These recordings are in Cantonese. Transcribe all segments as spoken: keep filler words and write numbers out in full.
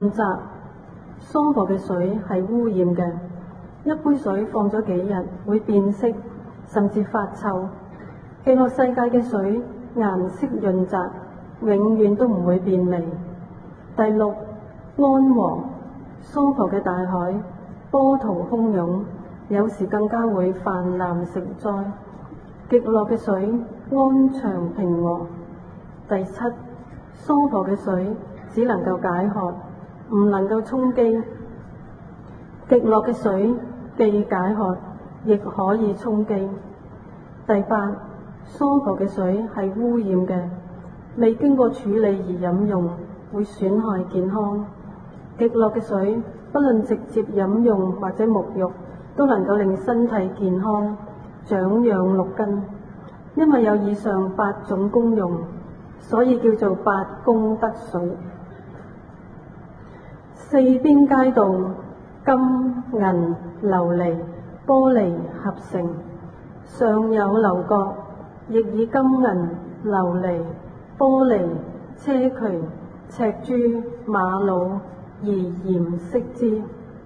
雜娑婆嘅水係污染嘅，一杯水放咗幾日會變色，甚至發臭。極樂世界嘅水顏色潤澤，永遠都唔會變味。第六，安和娑婆嘅大海波濤洶湧，有時更加會泛濫成災。極樂嘅水安詳平和。第七，娑婆嘅水只能夠解渴，唔能夠充飢。極樂嘅水既解渴，亦可以充飢。第八，娑婆嘅水係污染嘅，未經過處理而飲用，會損害健康。極樂嘅水不論直接飲用或者沐浴，都能夠令身體健康，長養六根。因為有以上八種功用，所以叫做八功德水。四邊街道金銀琉璃玻璃合成，上有樓閣，亦以金銀琉璃玻璃車渠赤珠瑪瑙而嚴飾之。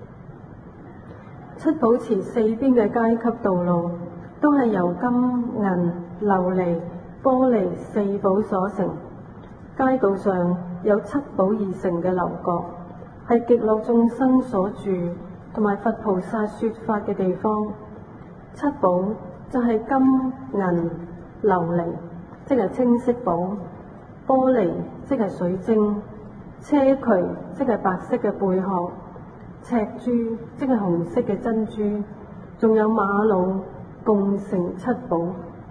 七寶池四邊嘅階級道路都係由金銀琉璃玻璃四寶所成。街道上有七寶而成嘅樓閣，係極樂眾生所住同埋佛菩薩說法嘅地方。七寶就係金銀琉璃，即係青色寶；玻璃即係水晶；車渠即係白色嘅貝殼；赤珠即係紅色嘅珍珠；仲有瑪瑙，共成七寶。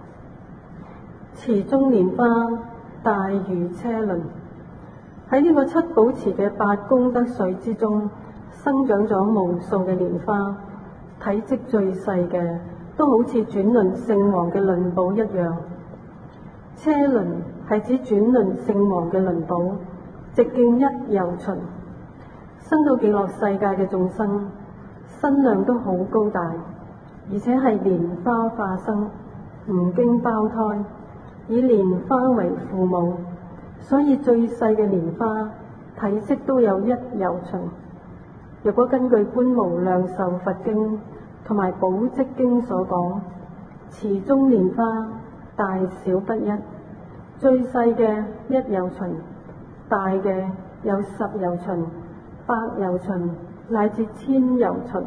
池中蓮花大如車輪。喺呢個七寶池嘅八功德水之中，生長咗無數嘅蓮花，體積最細嘅都好似轉輪聖王嘅輪寶一樣。車輪係指轉輪聖王嘅輪寶，直徑一由旬。生到極樂世界嘅眾生，身量都好高大，而且係蓮花化生，唔經胞胎，以蓮花為父母，所以最細嘅蓮花體積都有一由旬。若果根據《觀無量壽佛經》同埋《寶積經》所講，池中蓮花大小不一，最細嘅一由旬，大嘅有十由旬、百由旬乃至千由旬。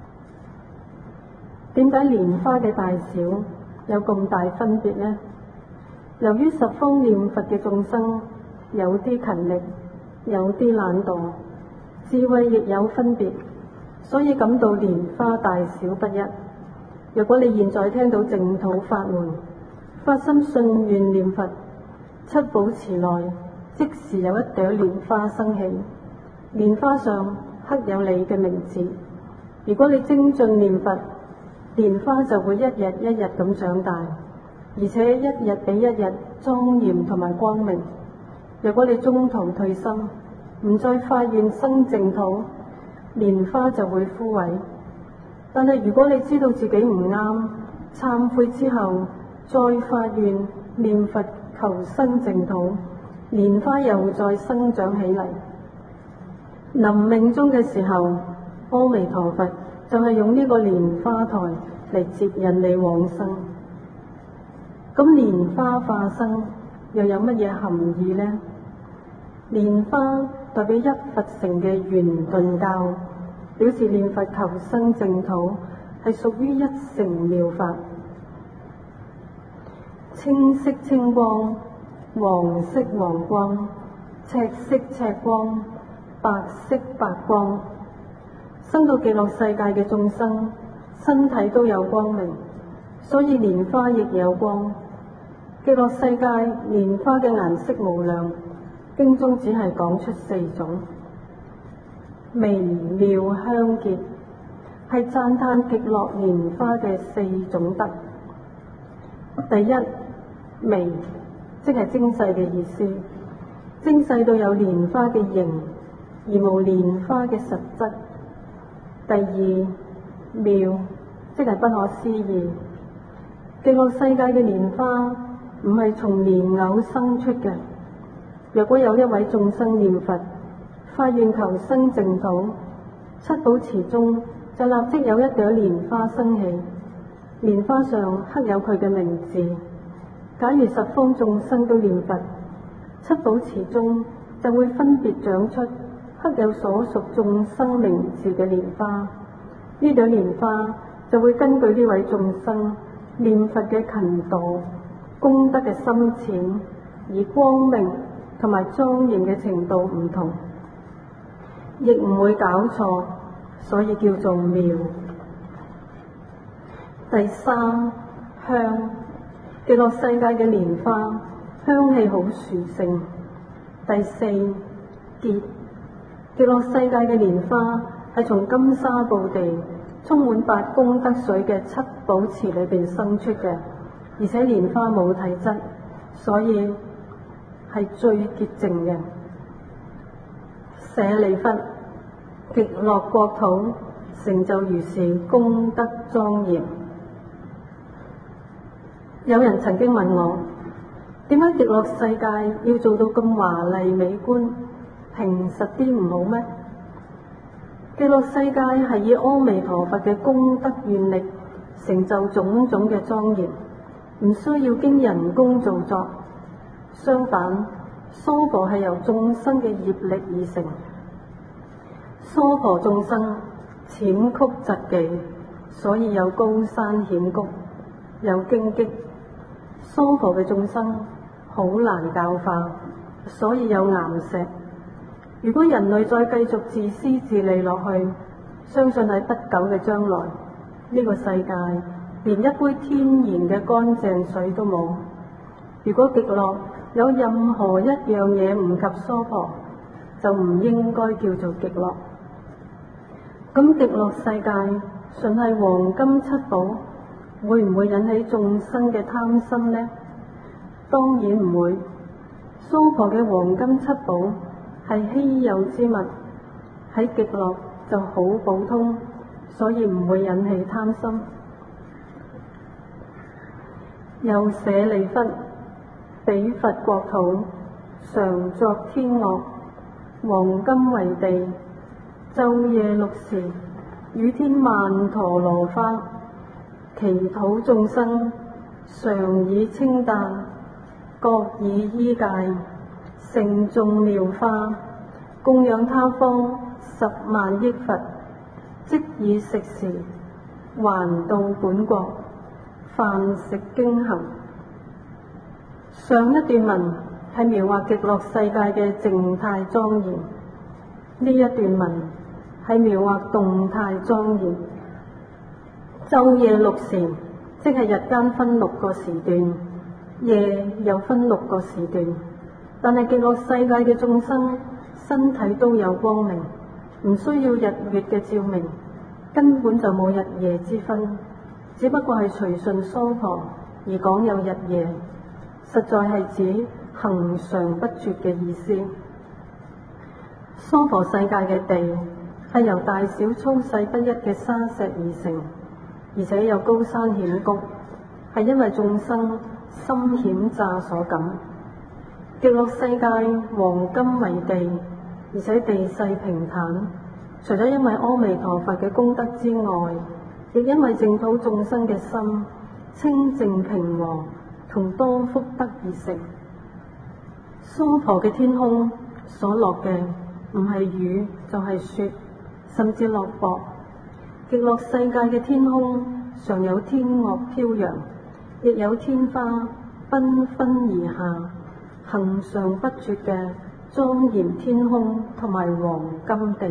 點解蓮花嘅大小有咁大分別呢？由於十方念佛嘅眾生有啲勤力，有啲懶惰，智慧亦有分別，所以感到蓮花大小不一。如果你現在聽到淨土法門，發心信願念佛，七寶池內即時有一朵蓮花生起，蓮花上刻有你嘅名字。如果你精進念佛，蓮花就會一日一日咁長大，而且一日比一日莊嚴同埋光明。如果你中途退心，唔再發願生淨土，蓮花就會枯萎。但係如果你知道自己唔啱，懺悔之後再發願念佛求生淨土，蓮花又再生長起嚟。臨命終嘅時候，阿彌陀佛就係用呢個蓮花台嚟接引你往生。咁蓮花化生又有乜嘢含義呢？蓮花代表一佛乘嘅圓頓教，表示念佛求生淨土係屬於一乘妙法。青色青光，黃色黃光，赤色赤光，白色白光。生到極樂世界嘅眾生，身體都有光明，所以蓮花亦有光。極樂世界蓮花嘅顏色無量，經中只係講出四種。微妙香潔係讚歎極樂蓮花嘅四種德。第一，微即係精細嘅意思，精細到有蓮花嘅形，而無蓮花嘅實質。第二，妙即係不可思議，極樂世界嘅蓮花唔係從蓮藕生出嘅。若果有一位眾生念佛， 發願求生淨土，七寶池中就立即有一朵蓮花生起，蓮花上刻有佢嘅名字。假如十方眾生都念佛，七寶池中就會分別長出刻有所屬眾生名字嘅蓮花。呢朵蓮花就會根據呢位眾生念佛嘅勤度、功德嘅深淺，而光明同埋莊嚴嘅程度唔同，亦唔會搞錯，所以叫做妙。第三，香。極樂世界嘅蓮花香氣好殊勝。第四，結。極樂世界嘅蓮花係從金沙布地充滿八功德水嘅七寶池裏邊生出嘅，而且蓮花冇體質，所以係最潔淨嘅。舍利弗，極樂國土成就如是功德莊嚴。有人曾經問我，點解極樂世界要做到咁華麗美觀，平實啲唔好咩？極樂世界係以阿彌陀佛嘅功德願力成就種種嘅莊嚴，唔需要經人工造作。相反，娑婆係由眾生嘅業力而成。娑婆眾生淺曲疾忌，所以有高山險谷，有荊棘。娑婆嘅眾生好難教化，所以有岩石。如果人類再繼續自私自利落去，相信喺不久嘅將來，呢個世界連一杯天然嘅乾淨水都冇。如果極樂有任何一樣嘢唔及娑婆，就唔應該叫做極樂。咁極樂世界純係黃金七寶，會唔會引起眾生嘅貪心呢？當然唔會。娑婆嘅黃金七寶係稀有之物，喺極樂就好普通，所以唔會引起貪心。又舍利弗，彼佛國土常作天樂，黃金為地，晝夜六時雨天曼陀羅花，其土眾生常以清淡，各以衣戒，盛眾妙花，供養他方十萬億佛，即以食時還到本國，飯食經行。上一段文係描畫極樂世界嘅靜態莊嚴，呢一段文係描畫動態莊嚴。晝夜六時，即係日間分六個時段，夜又分六個時段。但係極樂世界嘅眾生身體都有光明，唔需要日月嘅照明，根本就冇日夜之分，只不過係隨順娑婆而講有日夜，實在係指恒常不絕嘅意思。娑婆世界嘅地係由大小粗細不一嘅沙石而成，而且有高山險谷，係因為眾生心險詐所感。極樂世界黃金為地，而且地勢平坦，除咗因為阿彌陀佛嘅功德之外，亦因為淨土眾生嘅心清淨平和同多福德而成。娑婆嘅天空所落嘅唔係雨就係雪，甚至落雹。極樂世界嘅天空常有天樂飄揚，亦有天花繽紛而下，恒常不絕嘅莊嚴天空同埋黃金地。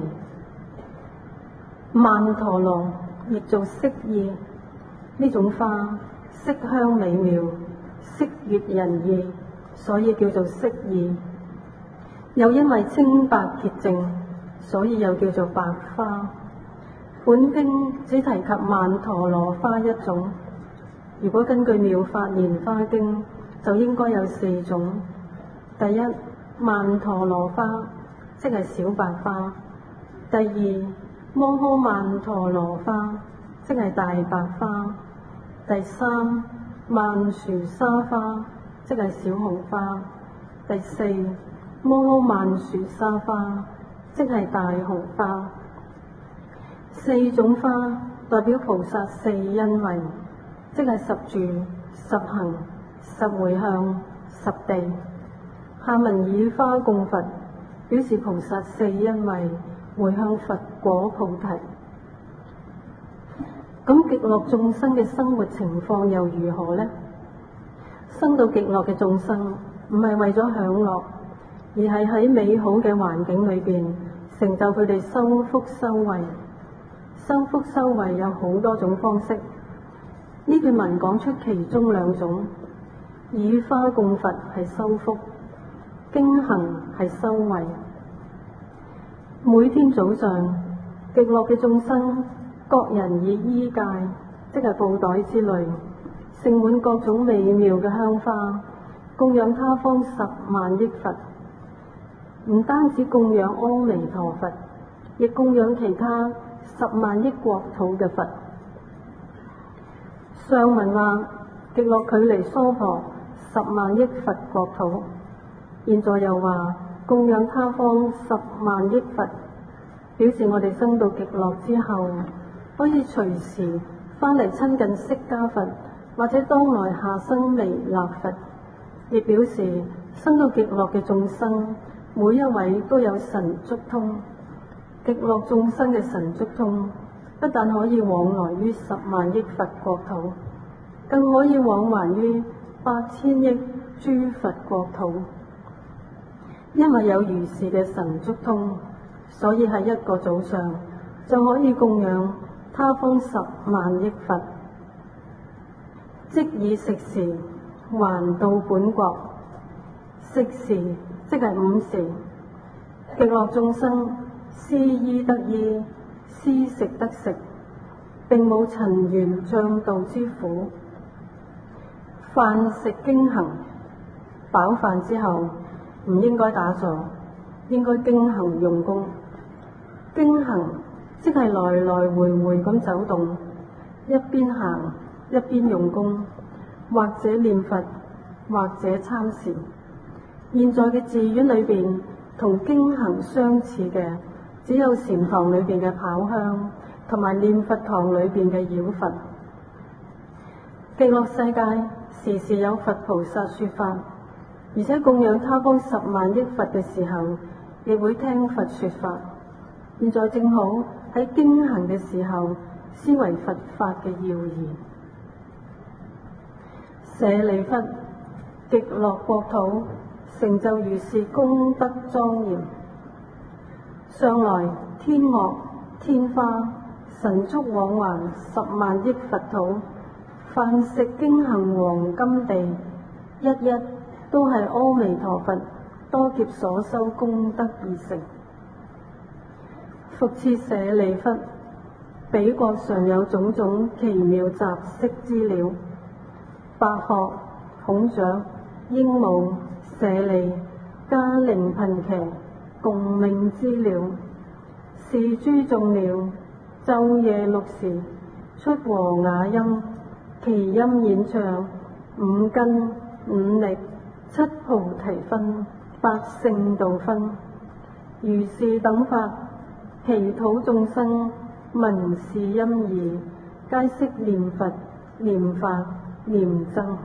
曼陀羅亦做色意，呢種花色香美妙，色悅人意，所以叫做色意。又因為清白潔淨，所以又叫做白花。本經只提及曼陀羅花一種，如果根據《妙法蓮花經》，就應該有四種。第一，曼陀羅花，即係小白花；第二，摩訶曼陀羅花，即係大白花；第三，曼殊沙花，即係小紅花；第四，摩訶曼殊沙花， 即係大紅花。四種花代表菩薩四恩惠，即係十住、十行、十回向、十地。下文以花供佛，表示菩薩四恩惠回向佛果菩提。咁極樂眾生嘅生活情況又如何呢？生到極樂嘅眾生唔係為咗享樂，而係喺美好嘅環境裏邊成就佢哋修福修慧。修福修慧有好多種方式，呢段文講出其中兩種。以花供佛係修福，經行係修慧。每天早上，極樂嘅眾生各人以衣戒，即係布袋之類，盛滿各種美妙嘅香花，供養他方十萬億佛。唔單止供養阿彌陀佛，亦供養其他十萬億國土嘅佛。上文話極樂距離娑婆十萬億佛國土，現在又話供養他方十萬億佛，表示我哋生到極樂之後，可以隨時翻嚟親近釋迦佛，或者當來下生彌勒佛。亦表示生到極樂嘅眾生，每一位都有神足通。極樂眾生嘅神足通，不但可以往來於十萬億佛國土，更可以往還於八千億諸佛國土。因為有如是嘅神足通，所以喺一個早上就可以供養他方十萬億佛。即以食時還到本國，食時即係午時。極樂眾生施衣得衣，施食得食，並冇塵緣障道之苦。飯食經行，飽飯之後唔應該打坐，應該經行用功。經行即係來來回回咁走動，一邊行一邊用功，或者念佛，或者參禪。現在嘅寺院裏邊同經行相似嘅，只有禪堂裏邊嘅跑香，同埋念佛堂裏邊嘅繞佛。極樂世界時時有佛菩薩說法，而且供養他方十萬億佛嘅時候，亦會聽佛說法。現在正好喺經行嘅時候，思維佛法嘅要義。舍利弗，極樂國土成就如是功德莊嚴。上來天樂、天花、神足往還十萬億佛土，飯食經行黃金地，一一都係阿彌陀佛多劫所修功德而成。復次舍利弗，彼國常有種種奇妙雜色資料，白鶴、孔雀、鸚鵡、舍利、迦陵頻伽、共命資料，是諸眾鳥晝夜六時出和雅音，其音演唱五根、五力、七菩提分、八聖道分，如是等法，其土眾生聞是音義，皆悉念佛、念法、念僧。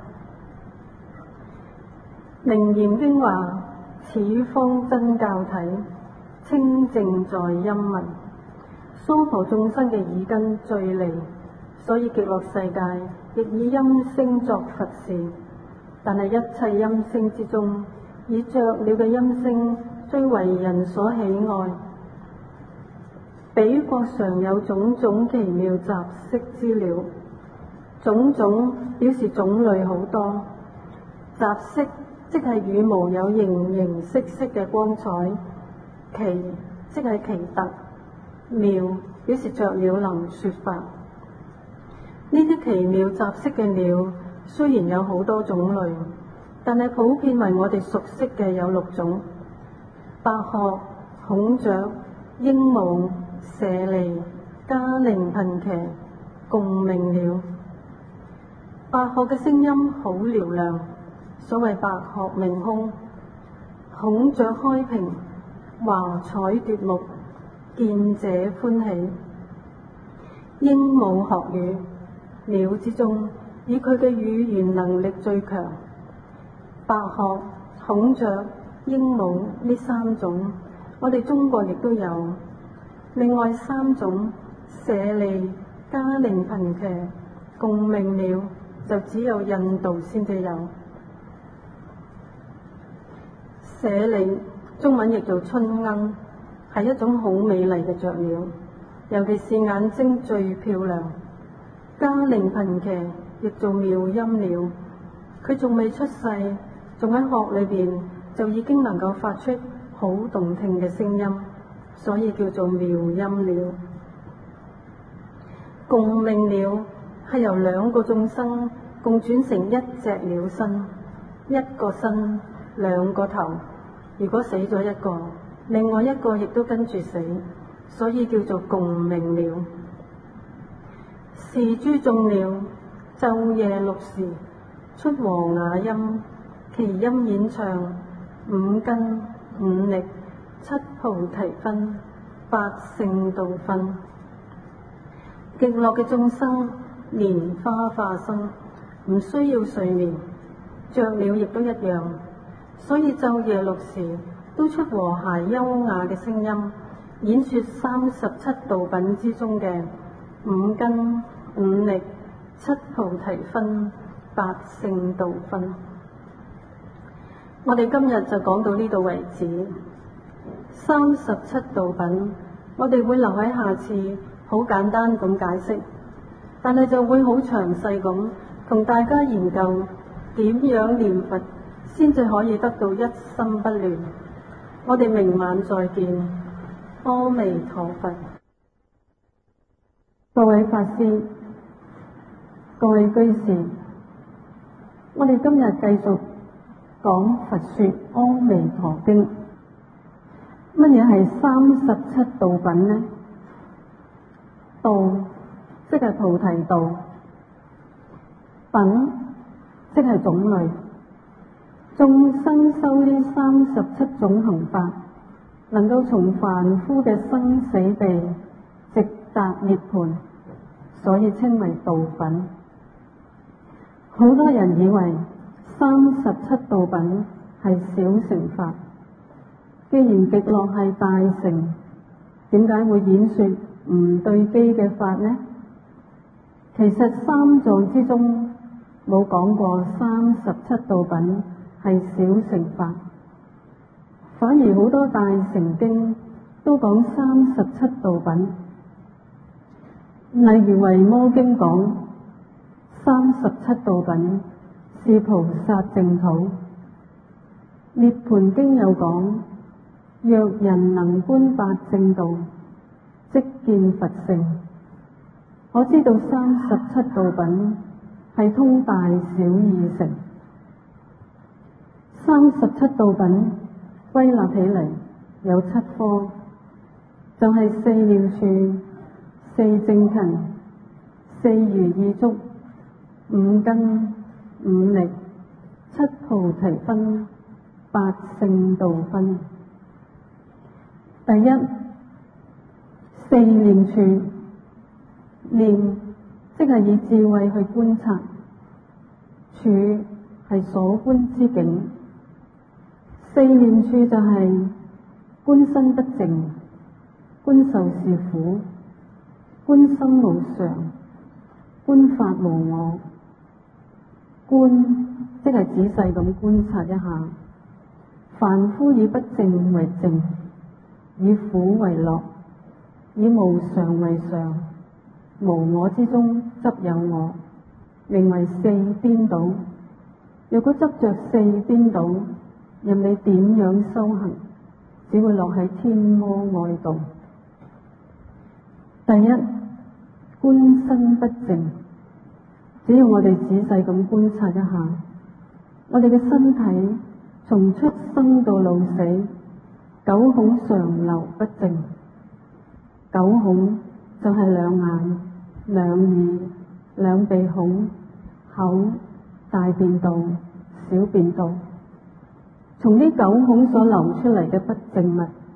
楞嚴經話：此方真教體，清淨在音聞。娑婆眾生嘅耳根最利，所以極樂世界亦以音聲作佛事。但係一切音聲之中，以雀鳥嘅音聲最為人所喜愛。彼國常有種種奇妙雜色資料，種種表示種類好多，雜色即係羽毛有形形色色嘅光彩，奇即係奇特，妙表示雀鳥能說法。呢啲奇妙雜色嘅鳥雖然有好多種類，但係普遍為我哋熟悉嘅有六種：白鶴、孔雀、鸚鵡、舍利、迦陵頻伽、共鳴鳥。白鶴嘅聲音好嘹亮，所謂白鶴鳴空；孔雀開屏， 華彩奪目，見者歡喜。鸚鵡學語，鳥之中以佢嘅語言能力最強。白鶴、孔雀、鸚鵡呢三種，我哋中國亦都有。另外三種舍利、嘉陵頻騎、共鳴鳥，就只有印度先至有。舍利中文譯做春鶯，係一種好美麗嘅雀鳥，尤其是眼睛最漂亮。嘉陵頻騎譯做妙音鳥，佢仲未出世，仲喺殼裏邊就已經能夠發出好動聽嘅聲音，所以叫做妙音鳥。共鳴鳥係由兩個眾生共轉成一隻鳥身，一個身兩個頭。如果死咗一個，另外一個亦都跟住死，所以叫做共鳴鳥。是諸眾鳥，晝夜六時出和雅音，其音演唱五根五力七菩提分八聖道分。極樂嘅眾生蓮花化身，唔需要睡眠，雀鳥亦都一樣，所以晝夜六時都出和諧優雅嘅聲音，演說三十七道品之中嘅五根五力七菩提分八聖道分。我哋今日就講到呢度為止。三十七道品，我哋會留喺下次好簡單咁解釋，但係就會好詳細咁同大家研究點樣念佛先至可以得到一心不亂。我哋明晚再見，阿彌陀佛。各位法師、各位居士，我哋今日繼續講佛說《阿彌陀經》。乜嘢係三十七道品呢？道即係菩提道，品即係種類。眾生修呢三十七種行法，能夠從凡夫嘅生死地直達涅槃，所以稱為道品。好多人以為三十七道品係小乘法，既然極樂係大乘，點解會演說唔對機嘅法呢？其實三藏之中冇講過三十七道品係小乘法，反而好多大乘經都講三十七道品。例如《維摩經》講三十七道品是菩薩淨土，《涅槃經》又講若人能觀八正道，即見佛性。我知道三十七道品係通大小二乘。三十七道品歸納起嚟有七科，就係、是、四念處、四正勤、四如意足、五根、五力、七菩提分、八聖道分。第一，四念處，念即係以智慧去觀察，處係所觀之境。四念處就係觀身不淨，觀受是苦，觀心無常，觀法無我。觀即係仔細咁觀察一下，凡夫以不淨為淨，以苦為樂，以無常為常，無我之中執有我，名為四顛倒。若果執着四顛倒，任你點樣修行，只會落喺天魔外道。第一，觀身不淨，只要我哋仔細咁觀察一下，我哋嘅身體從出生到老死，九孔常流不淨。九孔就係兩眼、兩耳、兩鼻孔、口、大便道、小便道。從呢九孔所流出嚟嘅不淨物，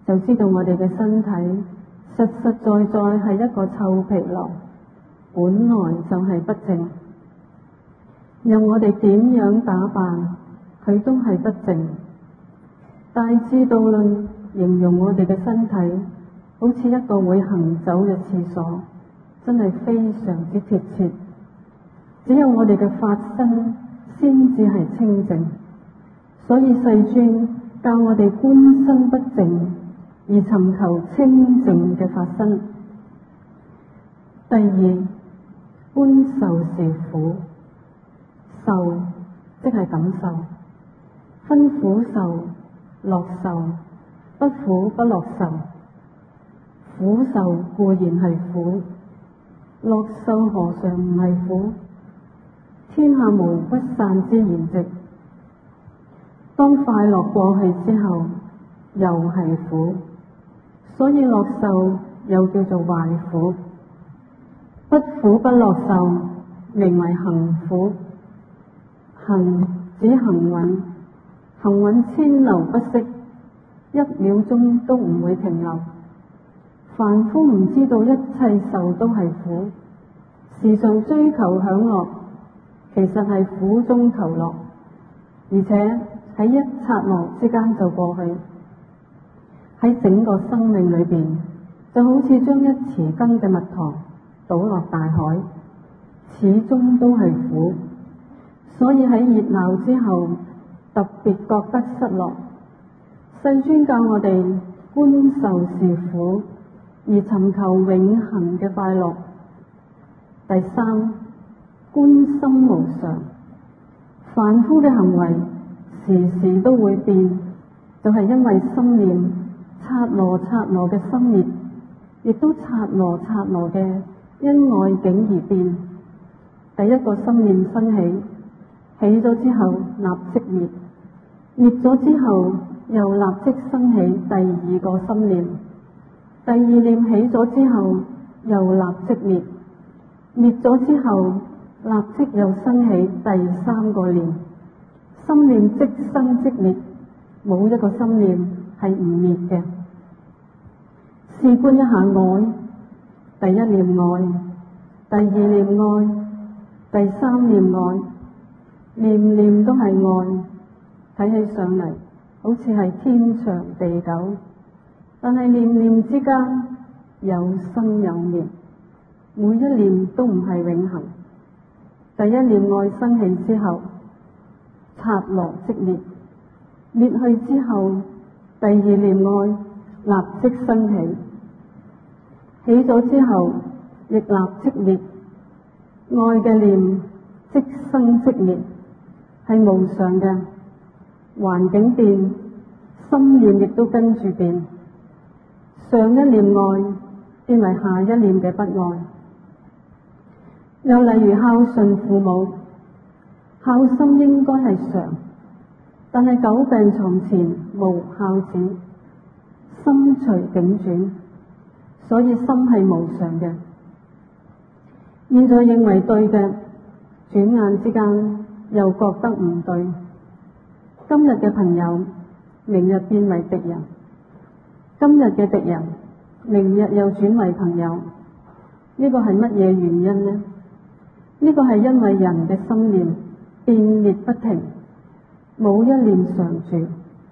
就知道我哋嘅身體實實在在係一個臭皮囊，本來就係不淨。任我哋點樣打扮，佢都係不淨。大智度論形容我哋嘅身體好似一個會行走嘅廁所，真係非常之貼切。只有我哋嘅法身先至係清淨，所以世尊教我哋觀身不淨而尋求清淨嘅法身。第二，觀受是苦，受即係感受，分苦受、樂受，不苦不樂受。苦受固然係苦，樂受何嘗唔係苦？天下無不散之筵席，當快樂過去之後，又係苦，所以樂受又叫做壞苦。不苦不樂受名為行苦，行指行蘊，行蘊千流不息，一秒鐘都唔會停留。凡夫唔知道一切受都係苦，時常追求享樂，其實係苦中求樂，而且喺一剎那之間就過去。喺整個生命裏邊，就好似將一匙羹嘅蜜糖倒落大海，始終都係苦。所以喺熱鬧之後，特別覺得失落。世尊教我哋觀受是苦，而尋求永恆嘅快樂。第三，觀心無常。凡夫嘅行為時時都會變，就係因為心念剎那剎那嘅生滅，亦都剎那剎那嘅因外境而變。第一個心念生起，起咗之後立即滅，滅咗之後又立即生起第二個心念，第二念起咗之後又立即滅，滅咗之後立即又生起第三個念。心念即生即滅，冇一個心念係唔滅嘅。試觀一下愛，第一念愛，第二念愛，第三念愛，念念都係愛，睇起上嚟好似係天長地久，但係念念之間有生有滅，每一念都唔係永恆。第一念愛生起之後，剎那即滅，滅去之後，第二念愛立即生起，起咗之後亦立即滅。愛嘅念即生即滅，係無常嘅。環境變，心念亦都跟住變。上一念愛變為下一念嘅不愛。又例如孝順父母，孝心應該係常，但係久病床前無孝子，心隨境轉，所以心係無常嘅。現在認為對嘅，轉眼之間又覺得唔對。今日嘅朋友，明日變為敵人；今日嘅敵人，明日又轉為朋友。呢個係乜嘢原因呢？呢個係因為人嘅心念變滅不停，冇一念常住。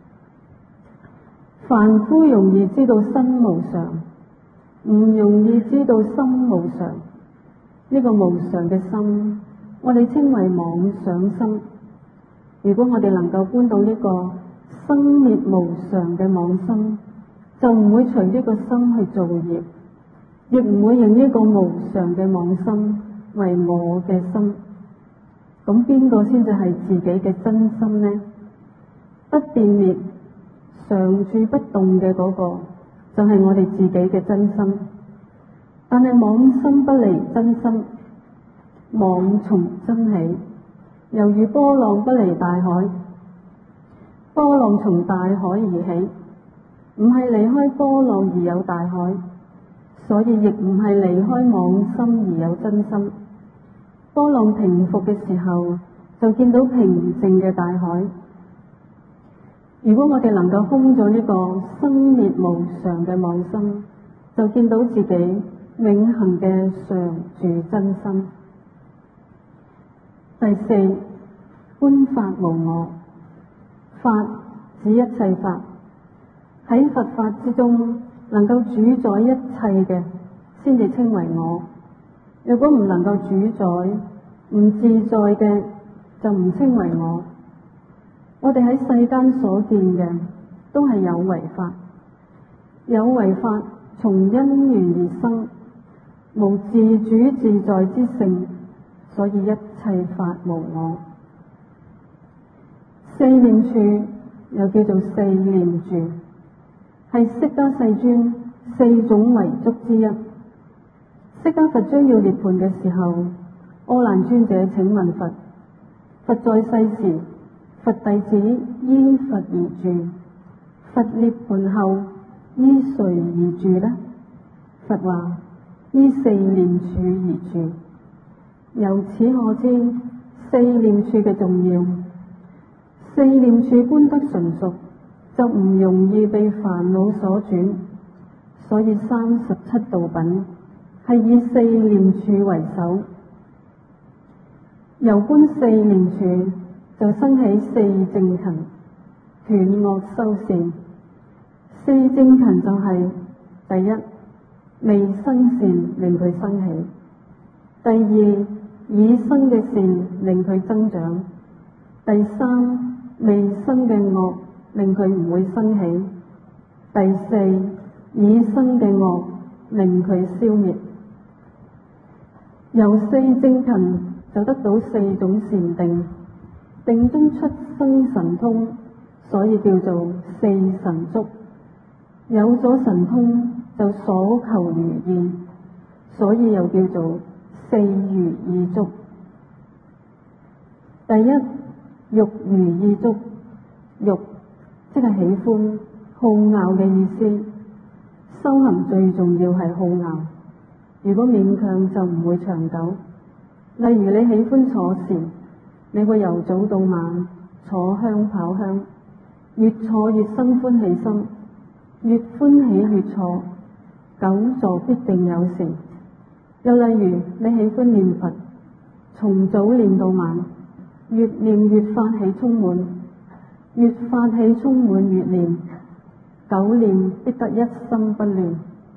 凡夫容易知道身無常，唔容易知道心無常。呢個無常嘅心，我哋稱為妄想心。如果我哋能夠觀到呢個生滅無常嘅妄心，就唔會隨呢個心去造業，亦唔會認呢個無常嘅妄心為我嘅心。咁邊個先至係自己嘅真心呢？不變滅、常住不動嘅嗰個，就係我哋自己嘅真心。但係妄心不離真心，妄從真起，猶如波浪不離大海。波浪從大海而起，唔係離開波浪而有大海，所以亦唔係離開妄心而有真心。波浪平復嘅時候，就見到平靜嘅大海。 如果我哋能夠空咗呢個生滅無常嘅妄心，就見到自己永恆嘅常住真心。第四，觀法無我。法指一切法，喺佛法之中能夠主宰一切嘅，先至稱為我。如果唔能夠主宰、唔自在嘅，就唔稱為我。我哋喺世間所見嘅都係有為法，有為法從因緣而生，無自主自在之性，所以一切法無我。四念處又叫做四念住，係釋迦世尊四種遺囑之一。釋迦佛將要涅槃嘅時候，阿難尊者請問佛：佛在世時，佛弟子依佛而住，佛涅槃後依誰而住呢？佛話：依四念處而住。由此可知四念處嘅重要。四念處觀得純熟，就唔容易被煩惱所轉。所以三十七道品係以四念處為首。由觀四念處就生起四正勤，斷惡修善。四正勤就係、是、第一，未生善令佢生起；第二，已生嘅善令佢增長；第三，未生嘅惡令佢唔會生起；第四，已生嘅惡令佢消滅。由四正勤就得到四種禪定，定中出生神通，所以叫做四神足。有咗神通就所求如意，所以又叫做四如意足。第一，欲如意足。欲即係喜歡、好傲嘅意思。修行最重要係好傲，如果勉強就唔會長久。例如你喜歡坐禪，你會由早到晚坐香跑香，越坐越生歡喜心，越歡喜越坐，久坐必定有成。又例如你喜歡念佛，從早念到晚，越念越發起充滿，越發起充滿越念，久念必得一心不亂。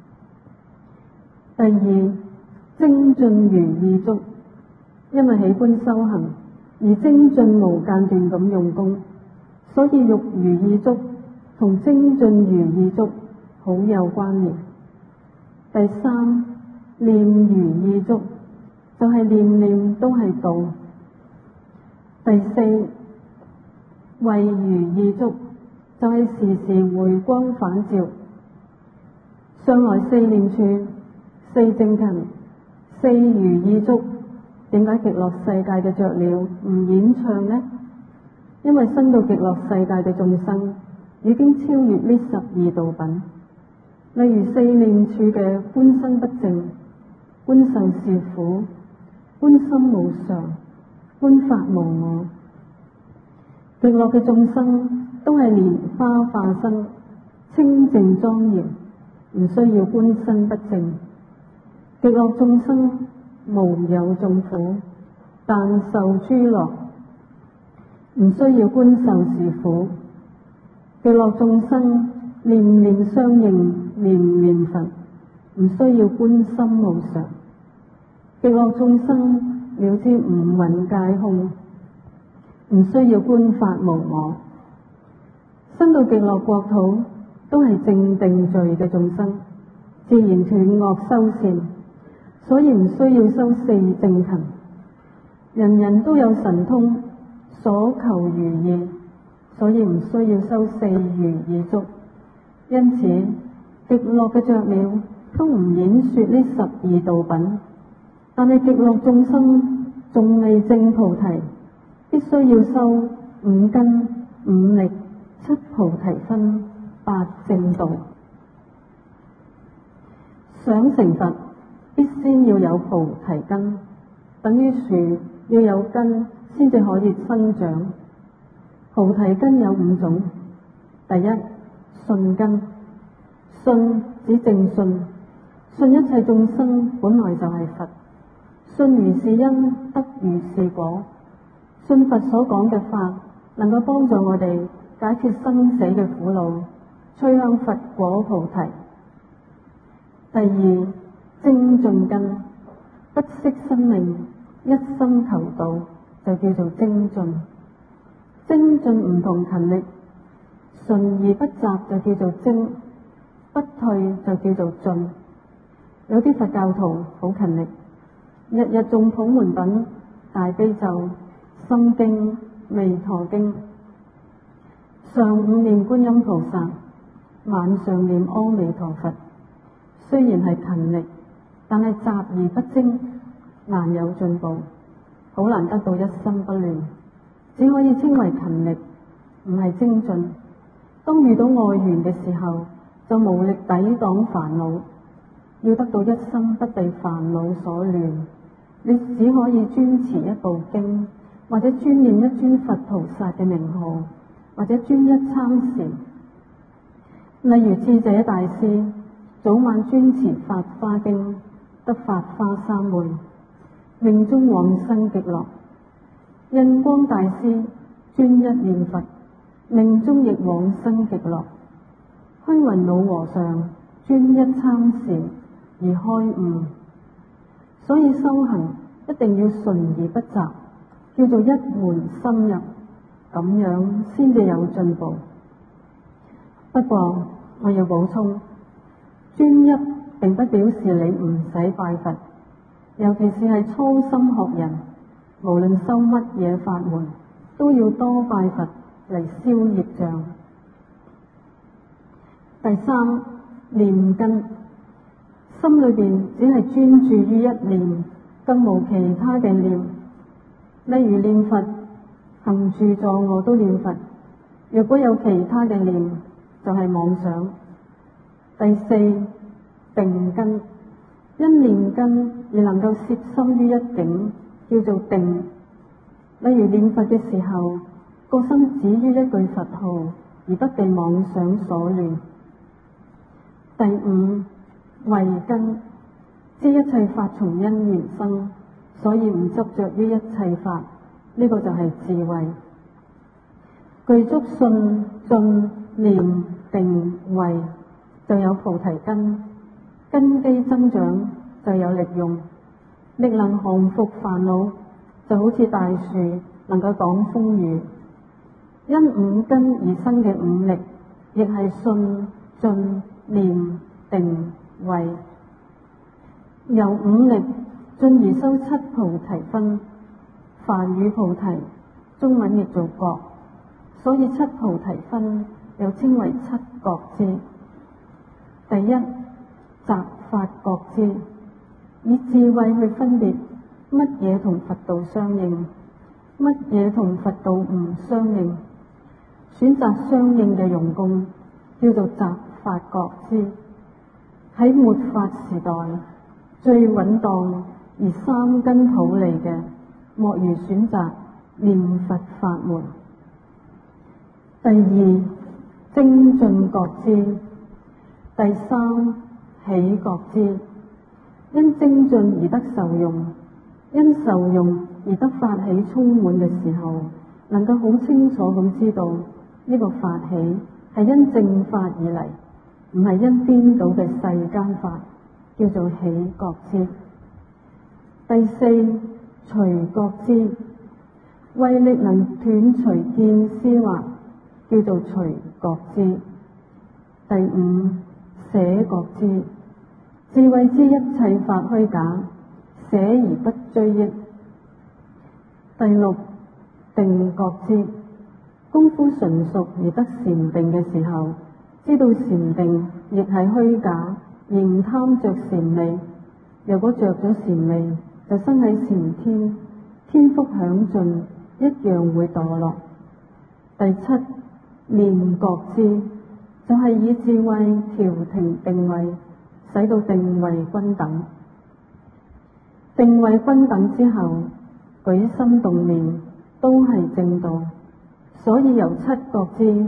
第二，精進如意足。因為喜歡修行而精進無間斷咁用功，所以欲如意足同精進如意足好有關聯。第三，念如意足就係、是、念念都係道。第四，慧如意足就係、是、時時回光返照。上來四念處、四正勤、四如意足，點解極樂世界嘅雀鳥唔演唱呢？因為生到極樂世界嘅眾生已經超越呢十二道品。例如四念處嘅觀身不淨、觀受是苦、觀心無常、觀法無我。極樂嘅眾生都係蓮花化身，清淨莊嚴，唔需要觀身不淨。極樂眾生無有眾苦，但受諸樂，唔需要觀受是苦。極樂眾生念念相應，念念佛，唔需要觀心無常。極樂眾生了知五蘊皆空，唔需要觀法無我。生到極樂國土都係正定聚嘅眾生，自然斷惡修善，所以唔需要修四正勤。人人都有神通，所求如意，所以唔需要修四如意足。因此極樂嘅雀鳥都唔演說呢十二道品，但係極樂眾生仲未證菩提，必須要修五根、五力、七菩提分、八正道。想成佛，必先要有菩提根，等於樹要有根先至可以生長。菩提根有五種： 第一，信根。信指正信，信一切眾生本來就係佛，信如是因，得如是果。信佛所講嘅法，能夠幫助我哋解決生死嘅苦惱，趨向佛果菩提。第二，精進根。不惜生命，一心求道，就叫做精進。精進唔同勤力，順而不雜就叫做精，不退就叫做進。有啲佛教徒好勤力，日日誦普門品、大悲咒、心經、彌陀經，上午念觀音菩薩，晚上念阿彌陀佛。雖然係勤力，但係雜而不精，難有進步，好難得到一心不亂，只可以稱為勤力，唔係精進。當遇到外緣嘅時候，就無力抵擋煩惱。要得到一心不被煩惱所亂，你只可以專持一部經，或者專念一尊佛菩薩嘅名號，或者專一參禪。例如智者大師早晚專持法華經，得法華三昧，命中往生極樂。印光大師專一念佛，命中亦往生極樂。虛雲老和尚專一參禪而開悟。所以修行一定要純而不雜，叫做一門深入，咁樣先至有進步。不過我要補充，專一並不表示你唔使拜佛，尤其是係初心學人，無論修乜嘢法門，都要多拜佛嚟消業障。第三，念根。心裏邊只係專注於一念，更無其他嘅念。例如念佛，行住坐臥都念佛。若果有其他嘅念，就係妄想。第四，定根。因念根而能夠攝心於一境，叫做定。例如念佛嘅時候，個心止於一句佛號，而不被妄想所亂。第五，慧根。知一切法從因緣生，所以唔執着於一切法，呢、這個就係智慧。具足信、進、念、定、慧，就有菩提根，根基增長就有力用，力能降伏煩惱，就好似大樹能夠擋風雨。因五根而生嘅五力，亦係信、進、念、定、慧。由五力進而修七菩提分，梵語菩提，中文譯做覺，所以七菩提分又稱為七覺支。第一，擇法覺支，以智慧去分別乜嘢同佛道相應，乜嘢同佛道唔相應，選擇相應嘅用功，叫做擇法覺支。喺末法時代，最穩當而三根普利嘅，莫如選擇念佛法門。第二，精進覺支。第三，喜覺支。因精進而得受用，因受用而得法喜充滿嘅時候，能夠好清楚咁知道呢、這個法喜係因正法而嚟，唔係因顛倒嘅世間法，叫做喜覺支。第四，隨覺支。慧力能斷除見思惑，叫做隨覺支。第五，捨覺支。智慧知一切法虛假，捨而不追憶。第六，定覺支。功夫純熟而得禪定嘅時候，知道禪定亦係虛假，而唔貪着禪味。若果着咗禪味，就生喺禪天，天福享盡，一樣會墮落。第七，念覺支，就係、是、以智慧調停定位，使到定位均等。定位均等之後，舉心動念都係正道。所以由七覺支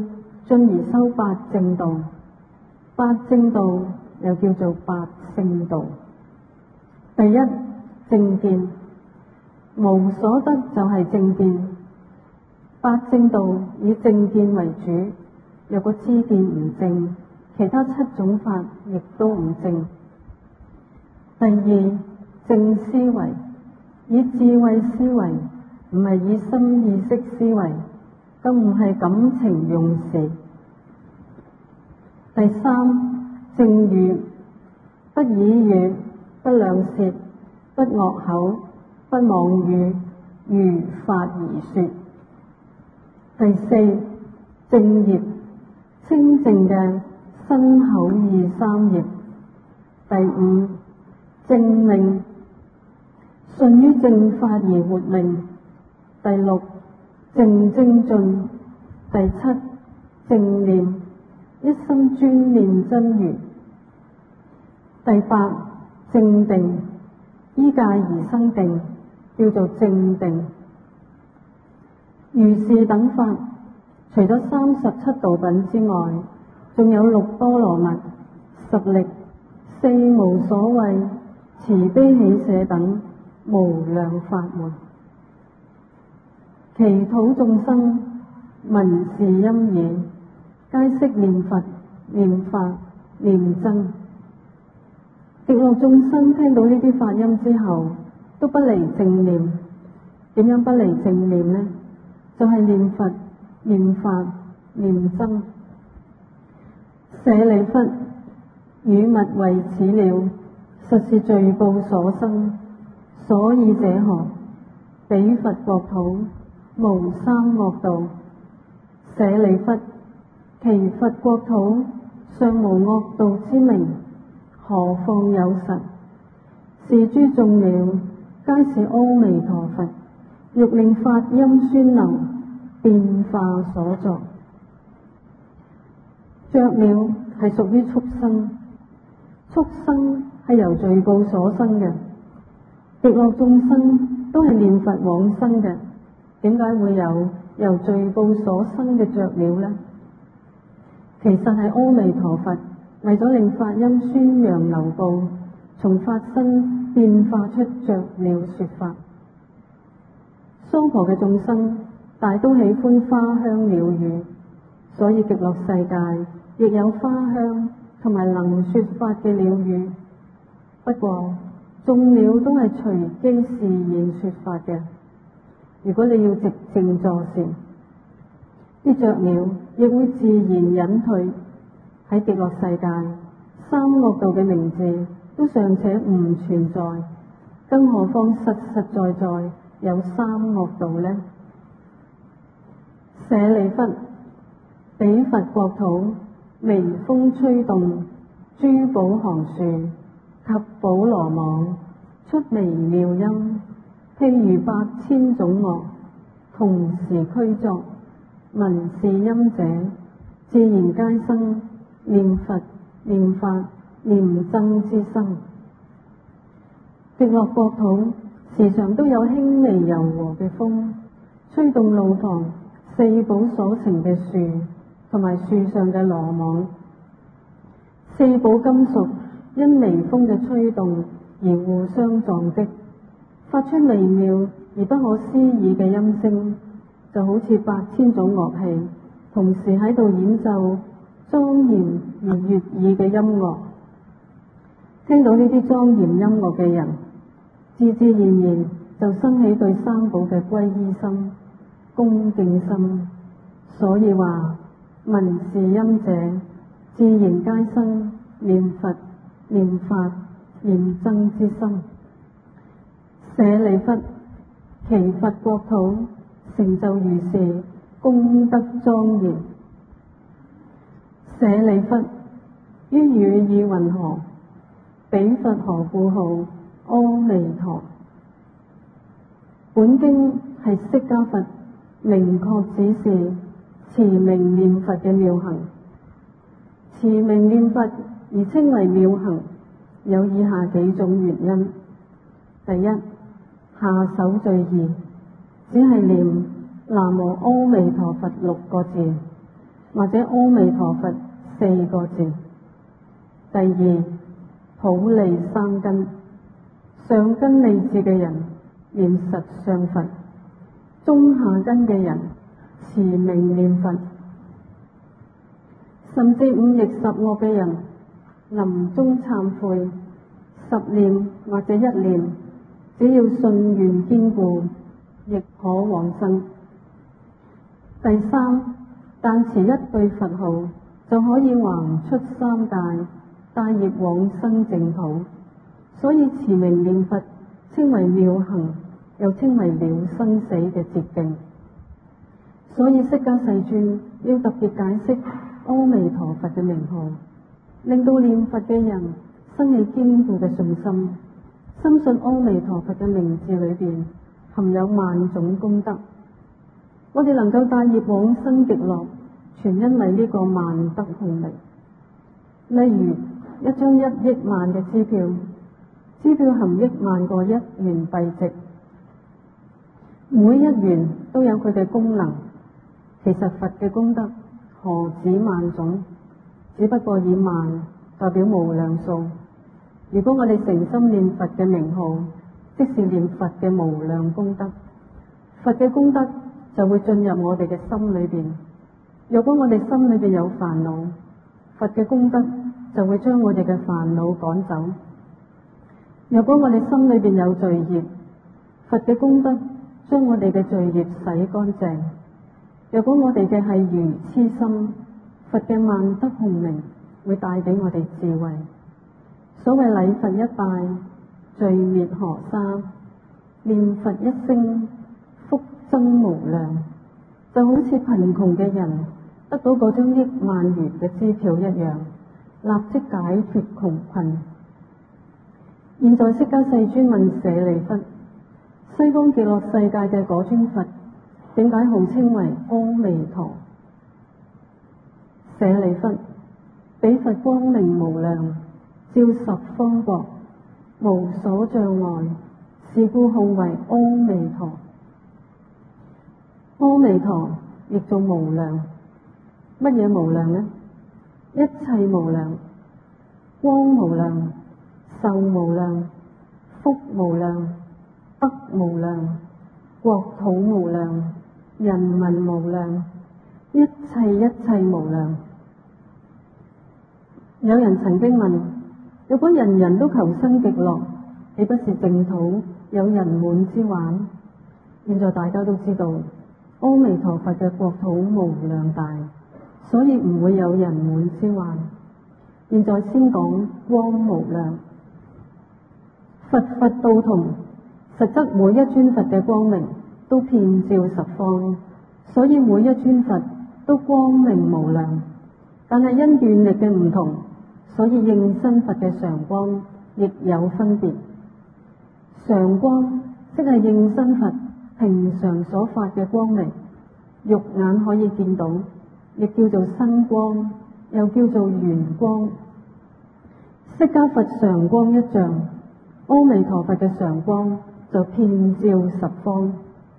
進而修八正道。八正道又叫做八聖道。第一，正見，無所得就係正見。八正道以正見為主，若果知見唔正，其他七種法亦都唔正。第二，正思維，以智慧思維，唔係以心意識思維，更唔係感情用事。第三，正語，不綺語，不兩舌，不惡口，不妄語，如法而說。第四，正業，清淨嘅身口意三業。第五，正命，順於正法而活命。第六，正精進。第七，正念，一心專念真如。第八，正定，依戒而生定，叫做正定。如是等法，除咗三十七道品之外，仲有六波羅蜜、十力、四無所畏、慈悲喜捨等無量法門，祈禱眾生聞是音耳，皆悉念佛、念法、念僧。極樂眾生聽到呢啲法音之後，都不離正念。點樣不離正念呢？就係、是、念佛、念法、念僧。舍利弗，汝勿為此了，實是罪報所生。所以者何？彼佛國土無三惡道。舍利弗，其佛國土尚無惡道之名，何況有實？是諸眾鳥，皆是阿彌陀佛欲令法音宣流，變化所作。雀鳥係屬於畜生，畜生係由罪報所生嘅。極樂眾生都係念佛往生嘅，點解會有由罪報所生嘅雀鳥呢？其實係阿彌陀佛為咗令法音宣揚流布，從法身變化出雀鳥說法。娑婆嘅眾生大都喜歡花香鳥語，所以極樂世界亦有花香同埋能說法嘅鳥語。不過眾鳥都係隨機示現說法嘅。如果你要寂靜坐禪，啲雀鳥亦會自然隱退。喺極樂世界，三惡道嘅名字都尚且唔存在，更何況實實在在有三惡道呢？舍利弗，彼佛國土微風吹動，珠寶行樹及寶羅網出微妙音，譬如百千種樂同時俱作，聞是音者自然皆生念佛、念法、念僧之心。極樂國土時常都有輕微柔和嘅風，吹動路旁四寶所成嘅樹同埋樹上嘅羅網。四寶金屬因微風嘅吹動而互相撞擊，發出微妙而不可思議嘅音聲，就好似百千種樂器同時喺度演奏莊嚴而悅耳嘅音樂。聽到呢啲莊嚴音樂嘅人，自自然然就生起對三寶嘅皈依心、恭敬心。所以話聞是音者自然皆生念佛、念法、念僧之心。舍利弗，其佛國土成就如是，功德莊嚴。舍利弗，於汝意云何？彼佛何故號阿彌陀？本經係釋迦佛明確指示持名念佛嘅妙行。持名念佛而稱為妙行，有以下幾種原因。第一，下手最易，只係念南無阿彌陀佛六個字， 或者阿彌陀佛四個字。第二，普利三根，上根利智嘅人念實相佛，中下根嘅人持名念佛，甚至五逆十惡嘅人臨終懺悔，十念或者一念，只要信願堅固，亦可往生。第三，但持一句佛號就可以橫出三界，帶業往生淨土。所以持名念佛稱為妙行，又稱為了生死嘅捷徑。所以釋迦世尊要特別解釋阿彌陀佛嘅名號，令到念佛嘅人生起堅固嘅信心，深信阿彌陀佛嘅名字裏邊含有萬種功德。我哋能夠帶業往生極樂，全因為呢個萬德紅利。例如一張一億萬嘅支票，支票含億萬個一元幣值，每一元都有佢嘅功能。其實佛嘅功德何止萬種，只不過以萬代表無量數。如果我哋誠心念佛嘅名號，即是念佛嘅無量功德，佛嘅功德就會進入我哋嘅心裏邊。若果我哋心裏邊有煩惱，佛嘅功德就會將我哋嘅煩惱趕走。若果我哋心裏邊有罪孽，佛嘅功德將我哋嘅罪孽洗乾淨。若果我哋嘅係愚痴心，佛嘅萬德洪名會帶俾我哋智慧。所謂禮佛一拜，罪滅河沙；念佛一聲，福增無量。就好似貧窮嘅人得到嗰張億萬元嘅支票一樣，立即解脫窮困。現在釋迦世尊問舍利弗：西方極樂世界嘅嗰尊佛點解號稱為阿彌陀？舍利弗，彼佛光明無量，照十方國，無所障礙，是故號為阿彌陀。阿彌陀亦做無量。乜嘢無量呢？一切無量，光無量，壽無量，福無量，德無量，國土無量，人民無量，一切一切無量。有人曾經問：如果人人都求生極樂，豈不是淨土有人滿之患？現在大家都知道，阿彌陀佛嘅國土無量大，所以唔會有人滿之患。現在先講光無量。佛佛道同，實則每一尊佛嘅光明都遍照十方，所以每一尊佛都光明無量。但係因願力嘅唔同，所以應身佛嘅常光亦有分別。常光即係應身佛平常所發嘅光明，肉眼可以見到，亦叫做身光，又叫做圓光。釋迦佛常光一丈，阿彌陀佛嘅常光就遍照十方。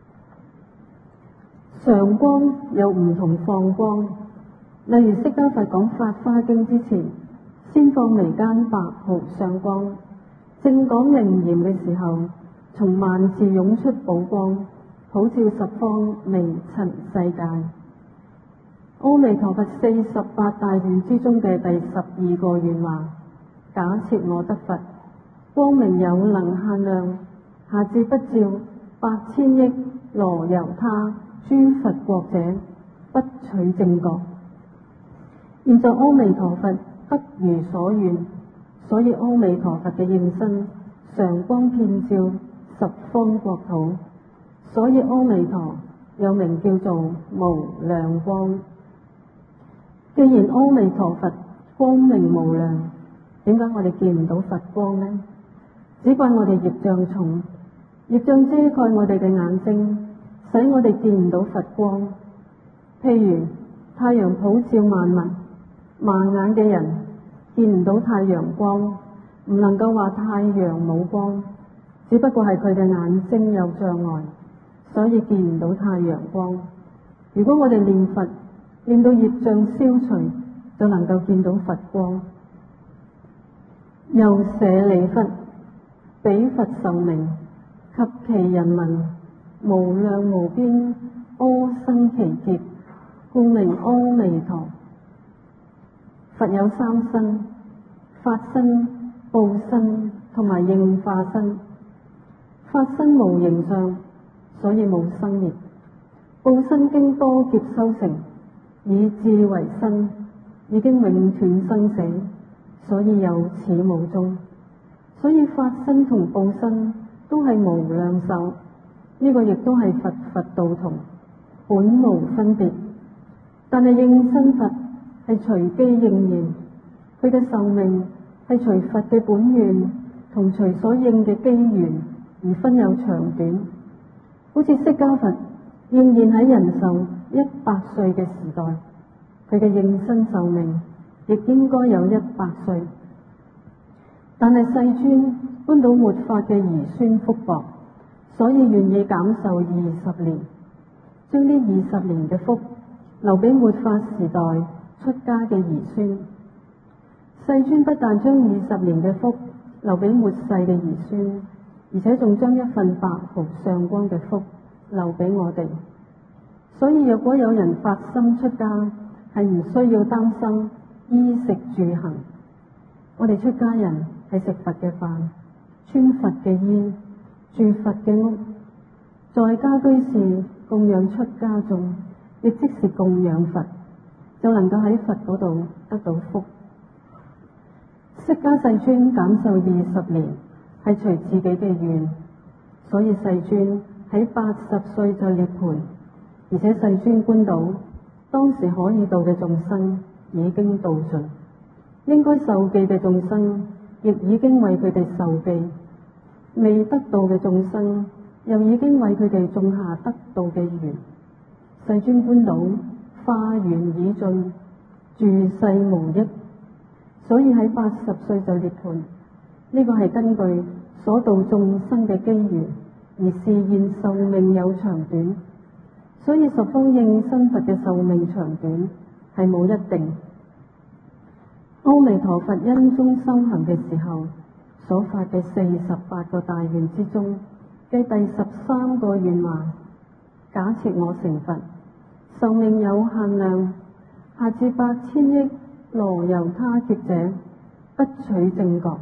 常光有唔同放光，例如釋迦佛講法華經之前，先放眉間白毫上光，正講楞嚴嘅時候，從萬字湧出寶光，普照十方微塵世界。阿彌陀佛四十八大願之中嘅第十二個願話：假設我得佛，光明有能限量，下至不照百千億羅由他諸佛國者，不取正覺。現在阿彌陀佛不如所願，所以阿彌陀佛嘅應身常光遍照十方國土，所以阿彌陀又名叫做無量光。既然阿彌陀佛光明無量，點解我哋見唔到佛光呢？只怪我哋業障重，業障遮蓋我哋嘅眼睛，使我哋見唔到佛光。譬如太陽普照萬物，盲眼嘅人見唔到太陽光，唔能夠話太陽冇光，只不過係佢嘅眼睛有障礙，所以見唔到太陽光。如果我哋念佛令到業障消除，就能夠見到佛光。又舍利弗，彼佛壽命及其人民無量無邊，阿僧祇劫，故名阿彌陀。佛有三身：法身、報身同埋應化身。法身無形相，所以冇生滅；報身經多劫修成，以智為身，已經永斷生死，所以有始無終。所以法身同報身都係無量壽，呢、這個亦都係佛佛道同，本無分別。但係應身佛係隨機應現，佢嘅壽命係隨佛嘅本願同隨所應嘅機緣而分有長短。好似釋迦佛應現喺人壽一百歲嘅時代，佢嘅應身壽命亦應該有一百歲。但係世尊觀到末法嘅兒孫福薄，所以願意減壽二十年，將呢二十年嘅福留俾末法時代出家嘅兒孫。世尊不但將二十年嘅福留俾末世嘅兒孫，而且仲將一份白毫上光嘅福留俾我哋。所以若果有人發心出家，係唔需要擔心衣食住行。我哋出家人係食佛嘅飯，穿佛嘅衣，住佛嘅屋，在家居士供養出家眾，亦即是供養佛，就能夠喺佛嗰度得到福。釋迦世尊減壽二十年係隨自己嘅願，所以世尊喺八十歲就涅槃，而且世尊觀到當時可以度嘅眾生已經度盡，應該受記嘅眾生亦已經為佢哋受記，未得到嘅眾生又已經為佢哋種下得到嘅緣。世尊觀到化緣已盡，住世無益，所以喺八十歲就涅槃。呢個係根據所度眾生嘅機緣而示現壽命有長短，所以十方應身佛嘅壽命長短係冇一定。阿彌陀佛因中修行嘅時候所發嘅四十八個大願之中嘅第十三個願話：假設我成佛，壽命有限量，下至八千億羅由他劫者，不取正覺。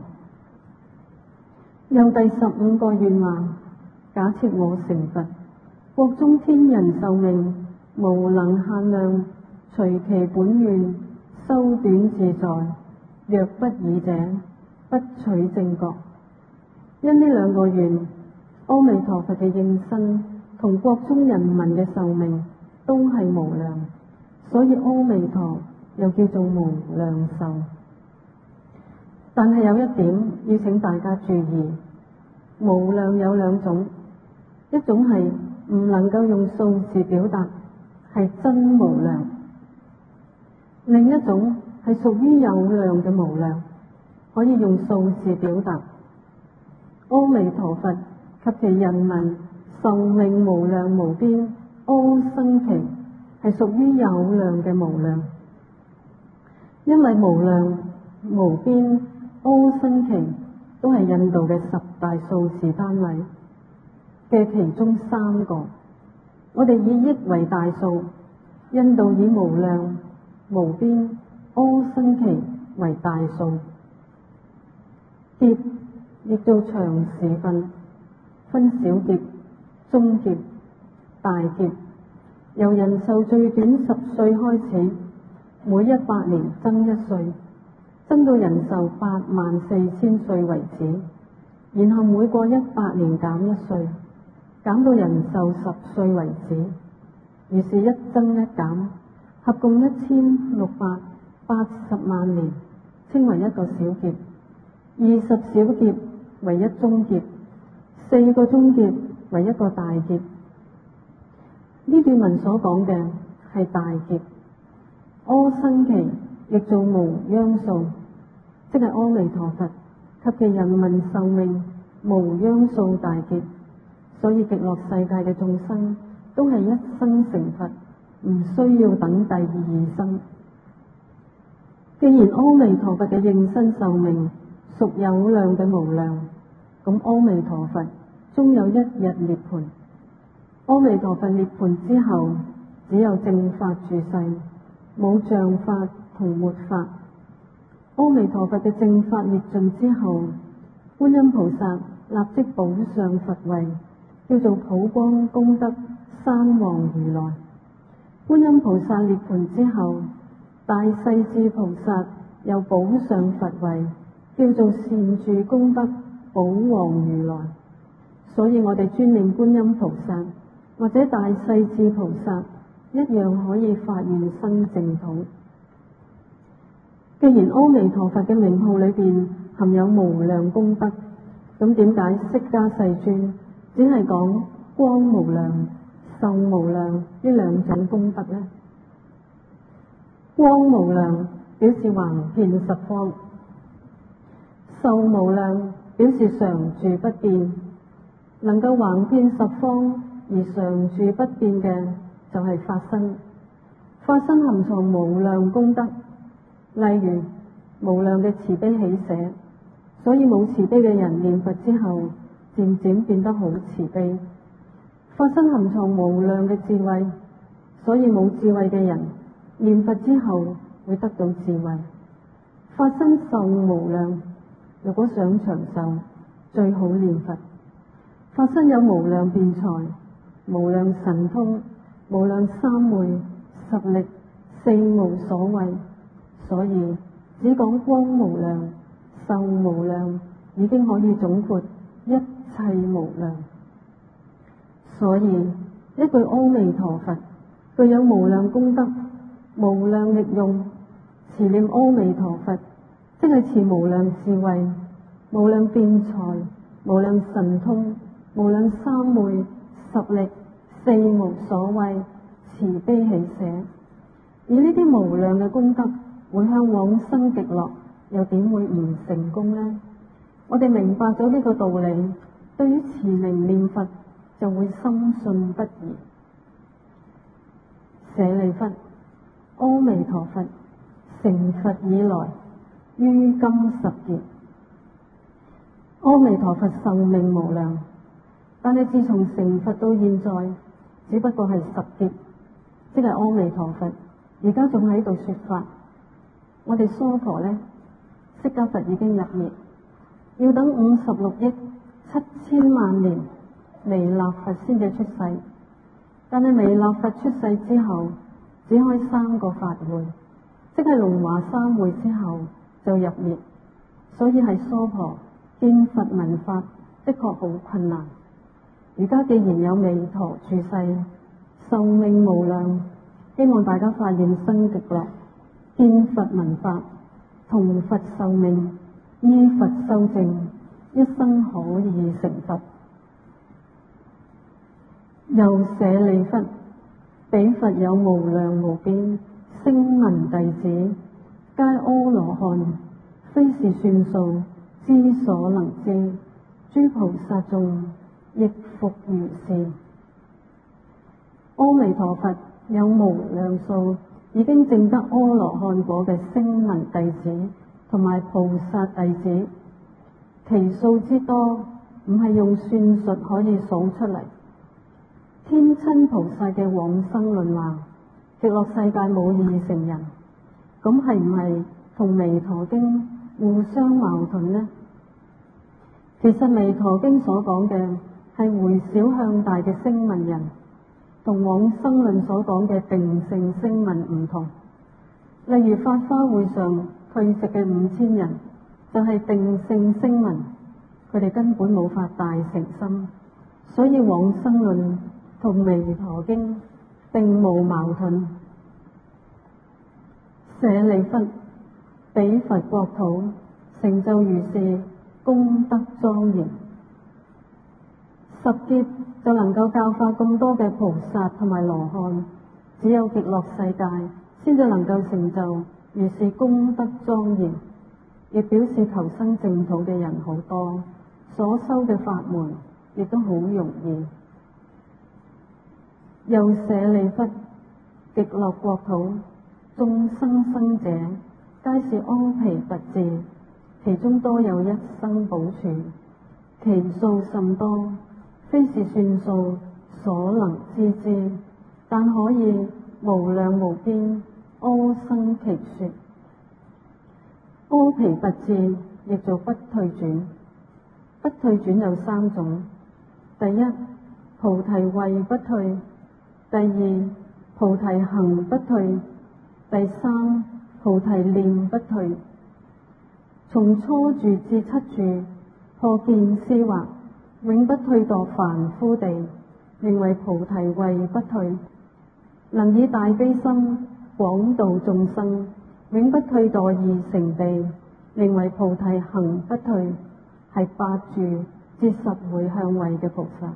又第十五個願話：假設我成佛，國中天人壽命無能限量，隨其本願修短自在，若不爾者，不取正覺。因呢兩個願，阿彌陀佛嘅應身同國中人民嘅壽命都係無量，所以阿彌陀又叫做無量壽。但係有一點要請大家注意，無量有兩種，一種係唔能夠用數字表達，係真無量；另一種係屬於有量嘅無量，可以用數字表達。阿彌陀佛及其人民壽命無量無邊，阿僧祇係屬於有量嘅無量，因為無量無邊阿僧祇都係印度嘅十大數字單位嘅其中三個。我哋以億為大數，印度以無量無邊阿僧祇為大數。劫亦做長時分，分小劫、中劫、大劫。由人壽最短十歲開始，每一百年增一歲，增到人壽八萬四千歲為止，然後每過一百年減一歲，減到人壽十歲為止。於是，一增一減，合共一千六百八十萬年，稱為一個小劫。二十小劫為一中劫，四個中劫為一個大劫。呢段文所講嘅係大劫。阿僧祇亦做無央數，即係阿彌陀佛及其人民壽命無央數大劫。所以極樂世界嘅眾生都係一生成佛， 唔需要等第二生。既然阿彌陀佛嘅應身壽命屬有量嘅無量，咁阿彌陀佛終有一日涅槃。阿彌陀佛涅槃之後，只有正法住世，冇像法同末法。阿彌陀佛嘅正法滅盡之後，觀音菩薩立即補上佛位，叫做普光功德山王如來。觀音菩薩涅槃之後，大勢至菩薩又補上佛位，叫做善住功德寶王如來。所以我哋專念觀音菩薩或者大勢至菩薩，一樣可以發願生淨土。既然阿彌陀佛嘅名號裏邊含有無量功德，咁點解釋迦世尊只係講光無量、壽無量呢兩種功德呢？光無量表示橫遍十方，壽無量表示常住不變。能夠橫遍十方而常住不變嘅就係法身。法身含藏無量功德，例如無量嘅慈悲喜捨，所以冇慈悲嘅人念佛之後漸漸變得好慈悲。法身含藏無量嘅智慧，所以冇智慧嘅人念佛之後會得到智慧。法身壽無量，如果想長壽，最好念佛。法身有無量辯才、無量神通、無量三昧、十力、四無所畏，所以只講光無量、壽無量，已經可以總括一切無量。所以一句阿彌陀佛具有無量功德、無量力用。持念阿彌陀佛，即係持無量智慧、無量辯才、無量神通、無量三昧、十力、四無所畏、慈悲喜捨。而呢啲無量嘅功德會向往生極樂，又點會唔成功呢？我哋明白咗呢個道理，對於持名念佛就會深信不疑。舍利弗，阿彌陀佛成佛以來，於今十劫，阿彌陀佛壽命無量，但係自從成佛到現在，只不過係十劫，即係阿彌陀佛而家仲喺度說法。我哋娑婆呢，釋迦佛已經入滅，要等五十六億七千萬年彌勒佛先至出世。但係彌勒佛出世之後，只開三個法會，即係龍華三會之後就入滅。所以係娑婆見佛聞法的確好困難。而家既然有彌陀住世，壽命無量，希望大家發願生極樂，見佛聞法，同佛壽命，依佛修證，一生可以成佛。又舍利弗，彼佛有無量無邊聲聞弟子，皆阿羅漢，非是算數，知所能知。諸菩薩眾亦復如是。阿彌陀佛有無量數已經證得阿羅漢果嘅聲聞弟子同埋菩薩弟子，其數之多，唔係用算術可以數出嚟。天親菩薩嘅往生論話，極樂世界冇二乘人，咁係唔係同彌陀經互相矛盾呢？其實彌陀經所講嘅係回小向大嘅聲聞人，同往生論所講嘅定性聲聞唔同。例如法花會上退席嘅五千人，就係、是、定性聲聞，佢哋根本冇發大乘心，所以往生論同彌陀經並無矛盾。舍利弗，彼佛國土成就如是功德莊嚴，十劫就能夠教化咁多嘅菩薩同埋羅漢，只有極樂世界先至能夠成就如是功德莊嚴，亦表示求生淨土嘅人好多，所修嘅法門亦都好容易。又舍利弗，極極樂國土，眾生生者，皆是阿鞞跋致，其中多有一生補處，其數甚多，非是算數所能知之，但可以無量無邊阿僧祇說。阿鞞跋致亦做不退轉，不退轉有三種：第一，菩提位不退；第二，菩提行不退；第三，菩提念不退。從初住至七住，破見思惑，永不退墮凡夫地，名為菩提位不退。能以大悲心廣度眾生，永不退墮二乘地，名為菩提行不退，係八住至十回向位嘅菩薩。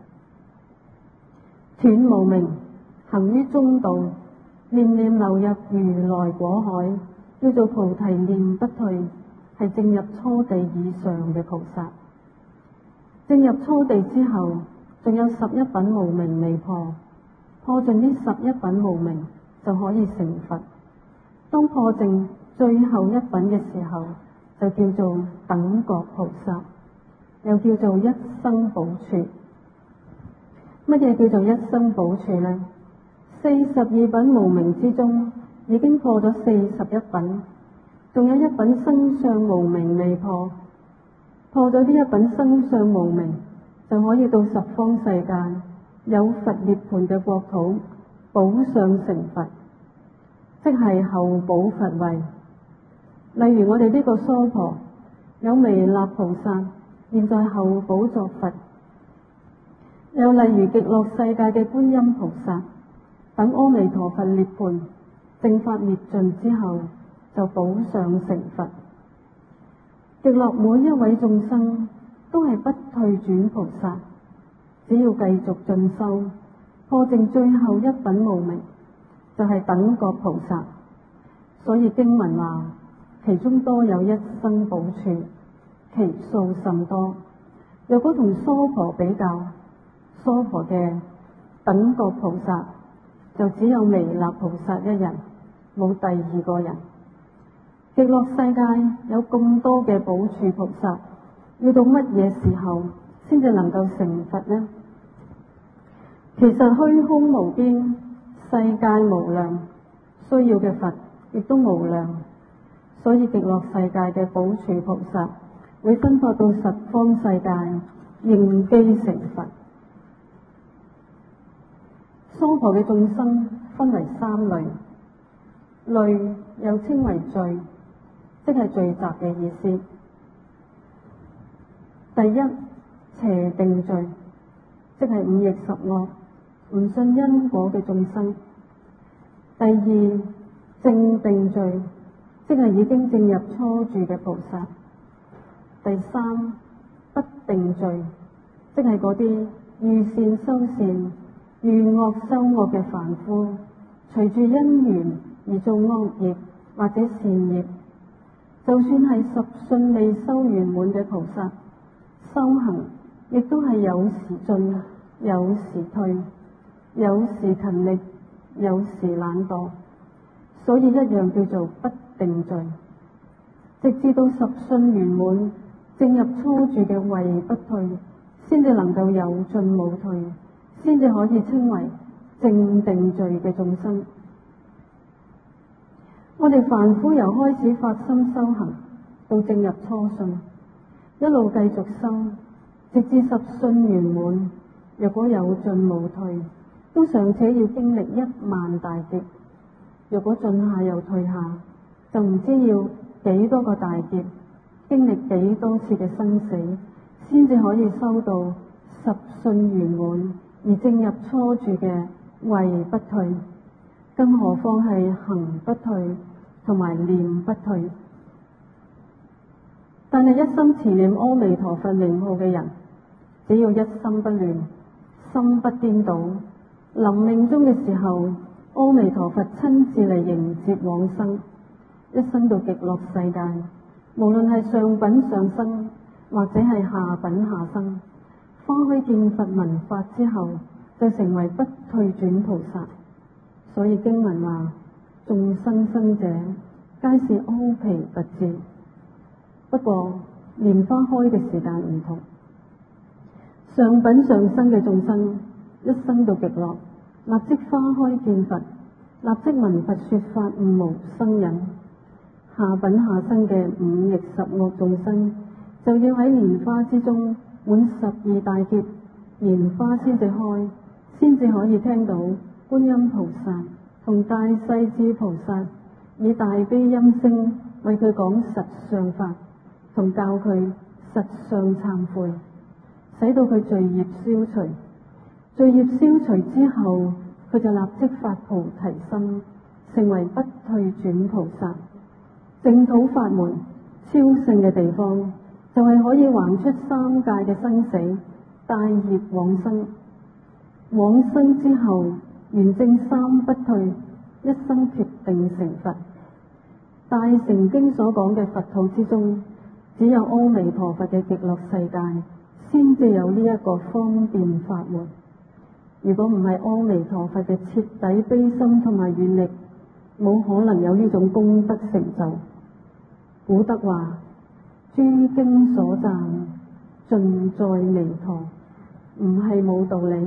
斷無明，行於中道，念念流入如來果海，叫做菩提念不退，係證入初地以上嘅菩薩。證入初地之後，仲有十一品無明未破，破盡呢十一品無明就可以成佛。當破淨最後一品嘅時候，就叫做等覺菩薩，又叫做一生補處。乜嘢叫做一生補處呢？四十二品無明之中，已經破咗四十一品，仲有一品生相無明未破。破咗呢一品生相無明，就可以到十方世界有佛涅槃嘅國土，補上成佛，即係後補佛位。例如我哋呢個娑婆有彌勒菩薩，現在後補作佛；又例如極樂世界嘅觀音菩薩，等阿彌陀佛涅槃正法滅盡之後，就補上成佛。極樂每一位眾生都係不退轉菩薩，只要繼續進修，破淨最後一品無明，就係、是、等覺菩薩。所以經文話，其中多有一生補處，其數甚多。若果同娑婆比較，娑婆嘅等覺菩薩就只有彌勒菩薩一人，冇第二個人。極樂世界有咁多嘅補處菩薩，要到乜嘢時候先至能夠成佛呢？其實虛空無邊，世界無量，需要嘅佛亦都無量，所以極樂世界嘅補處菩薩會分發到十方世界應機成佛。娑婆嘅眾生分為三類，類又稱為聚，即係聚集嘅意思。第一，邪定聚，即係五逆十惡、唔信因果嘅眾生。第二，正定聚，即係已經證入初住嘅菩薩。第三，不定聚，即係嗰啲遇善修善、遇惡修惡嘅凡夫，隨住因緣而做惡業或者善業。就算係十信未修圓滿嘅菩薩，修行亦都係有時進，有時退，有時勤力，有時懶惰，所以一樣叫做不定聚。直至到十信圓滿，正入初住嘅位不退，先至能夠有進冇退，先至可以稱為正定聚嘅眾生。我哋凡夫由開始發心修行，到正入初信，一路繼續修，直至十信圓滿。若果有進無退，都尚且要經歷一萬大劫；若果進下又退下，就唔知要幾多個大劫，經歷幾多次嘅生死，先至可以修到十信圓滿，而正入初住嘅位不退。更何況係行不退同埋念不退。但係一心持念阿彌陀佛名號嘅人，只要一心不亂，心不顛倒，臨命終嘅時候，阿彌陀佛親自嚟迎接往生，一生到極樂世界，無論係上品上生或者係下品下生，花開見佛聞法之後，就成為不退轉菩薩。 所以經文話：眾生生者，皆是柯皮拔節。不過蓮花開嘅時間唔同，上品上生嘅眾生一生到極樂，立即花開見佛，立即聞佛說法，悟無生忍。下品下生嘅五逆十惡眾生，就要喺蓮花之中滿十二大劫，蓮花先至開，先至可以聽到觀音菩薩同大勢至菩薩以大悲音聲為佢講實相法，同教佢實相懺悔，使到佢罪業消除。罪業消除之後，佢就立即發菩提心，成為不退轉菩薩。淨土法門超勝嘅地方，就係、是、可以橫出三界嘅生死，帶業往生。往生之後，圓正三不退，一生決定成佛。大乘經所講嘅佛土之中，只有阿彌陀佛嘅極樂世界，先至有呢一個方便法門。如果唔係阿彌陀佛嘅徹底悲心同埋願力，冇可能有呢種功德成就。古德話：諸經所讚，盡在彌陀，唔係冇道理。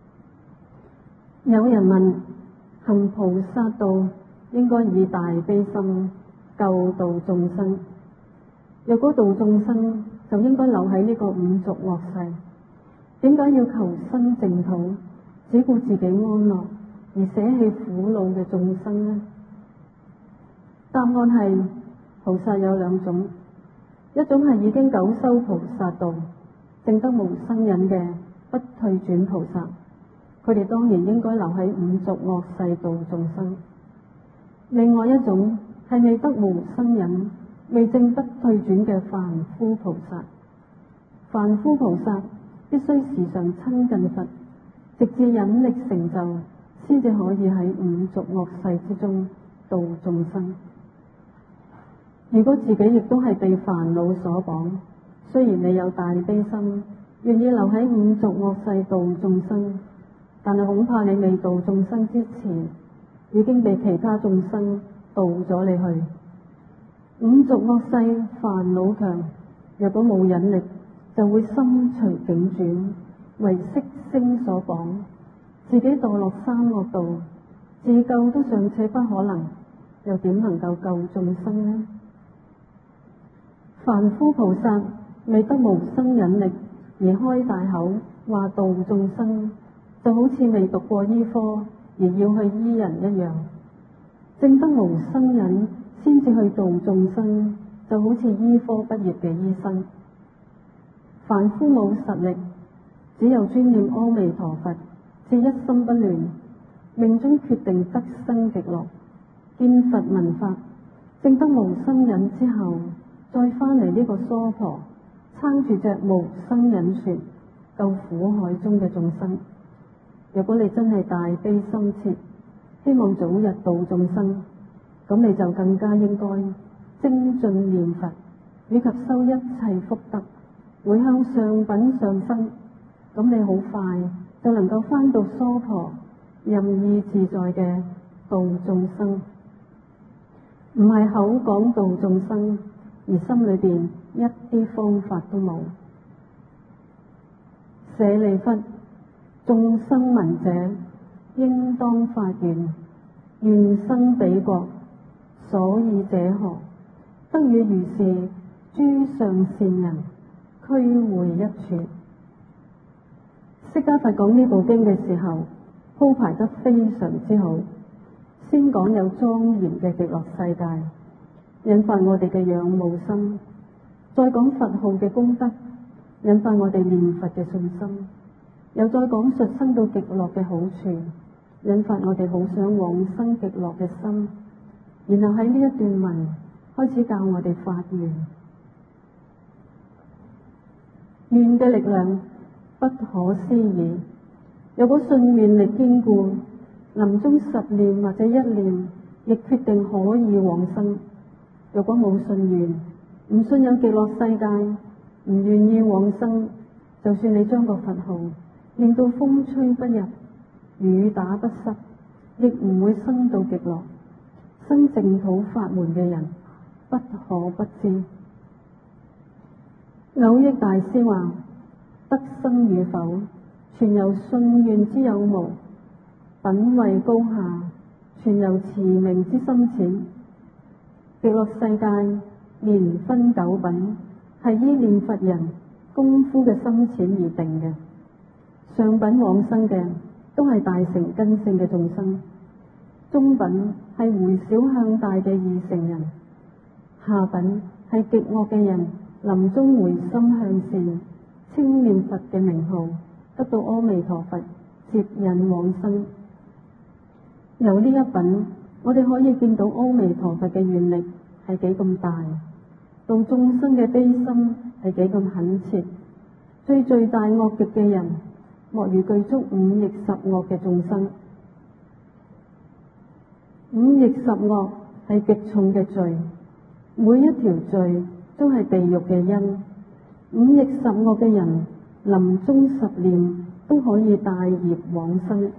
有人問：行菩薩道應該以大悲心救度眾生，若果度眾生就應該留喺呢個五濁惡世，點解要求生淨土，只顧自己安樂而捨棄苦惱嘅眾生呢？答案係：菩薩有兩種，一種係已經久修菩薩道，證得無生忍嘅不退轉菩薩，佢哋當然應該留喺五濁惡世度眾生。另外一種係未得無生忍、未證不退轉嘅凡夫菩薩。凡夫菩薩必須時常親近佛，直至忍力成就，先至可以喺五濁惡世之中度眾生。如果自己亦都係被煩惱所綁，雖然你有大悲心，願意留喺五濁惡世度眾生，但係恐怕你未度眾生之前，已經被其他眾生度咗你去。五濁惡世煩惱強，若果冇忍力，就會心隨境轉，為色聲所綁，自己墮落三惡道，自救都尚且不可能，又點能夠救眾生呢？凡夫菩薩未得無生忍力而開大口話度眾生，就好似未讀過醫科而要去醫人一樣。證得無生忍先至去度眾生，就好似醫科畢業嘅醫生。凡夫冇實力，只有專念阿彌陀佛，至一心不亂，命中決定得生極樂，見佛聞法，證得無生忍之後，再翻嚟呢個娑婆，撐住隻無生忍船，救苦海中嘅眾生。如果你真係大悲心切，希望早日度眾生，咁你就更加應該精進念佛，以及修一切福德，會向上品上生。咁你好快就能夠翻到娑婆，任意自在嘅度眾生，唔係口講度眾生，而心裏邊一啲方法都冇。舍利弗，眾生聞者，應當發願，願生彼國，所以者何？得與如是諸上善人俱會一處。釋迦佛講呢部經嘅時候，鋪排得非常之好。先講有莊嚴嘅極樂世界，引發我哋嘅仰慕心；再講佛號嘅功德，引發我哋念佛嘅信心；又再講述生到極樂嘅好處，引發我哋好想往生極樂嘅心。然後喺呢一段文開始教我哋發願，願嘅力量不可思議。如果信願力堅固，臨終十念或者一念，亦決定可以往生。如果冇信願，唔信有極樂世界，唔願意往生，就算你將個佛號念到風吹不入、雨打不濕， 亦唔會生到極樂。生淨土法門嘅人不可不知。蕅益大師話：得生與否，全由信願之有無；品位高下，全由持名之深淺。極樂世界連分九品，係依念佛人功夫嘅深淺而定嘅。上品往生嘅都係大乘根性嘅眾生，中品係回小向大嘅二乘人，下品係極惡嘅人，臨終回心向善，稱念佛嘅名號，得到阿彌陀佛接引往生。由呢一品，我哋可以見到阿彌陀佛嘅願力係幾咁大，度眾生嘅悲心係幾咁懇切。最罪大惡極嘅人，莫如具足五逆十惡嘅眾生。五逆十惡係極重嘅罪，每一條罪都係地獄嘅因。五逆十惡嘅人，臨終十念都可以帶業往生。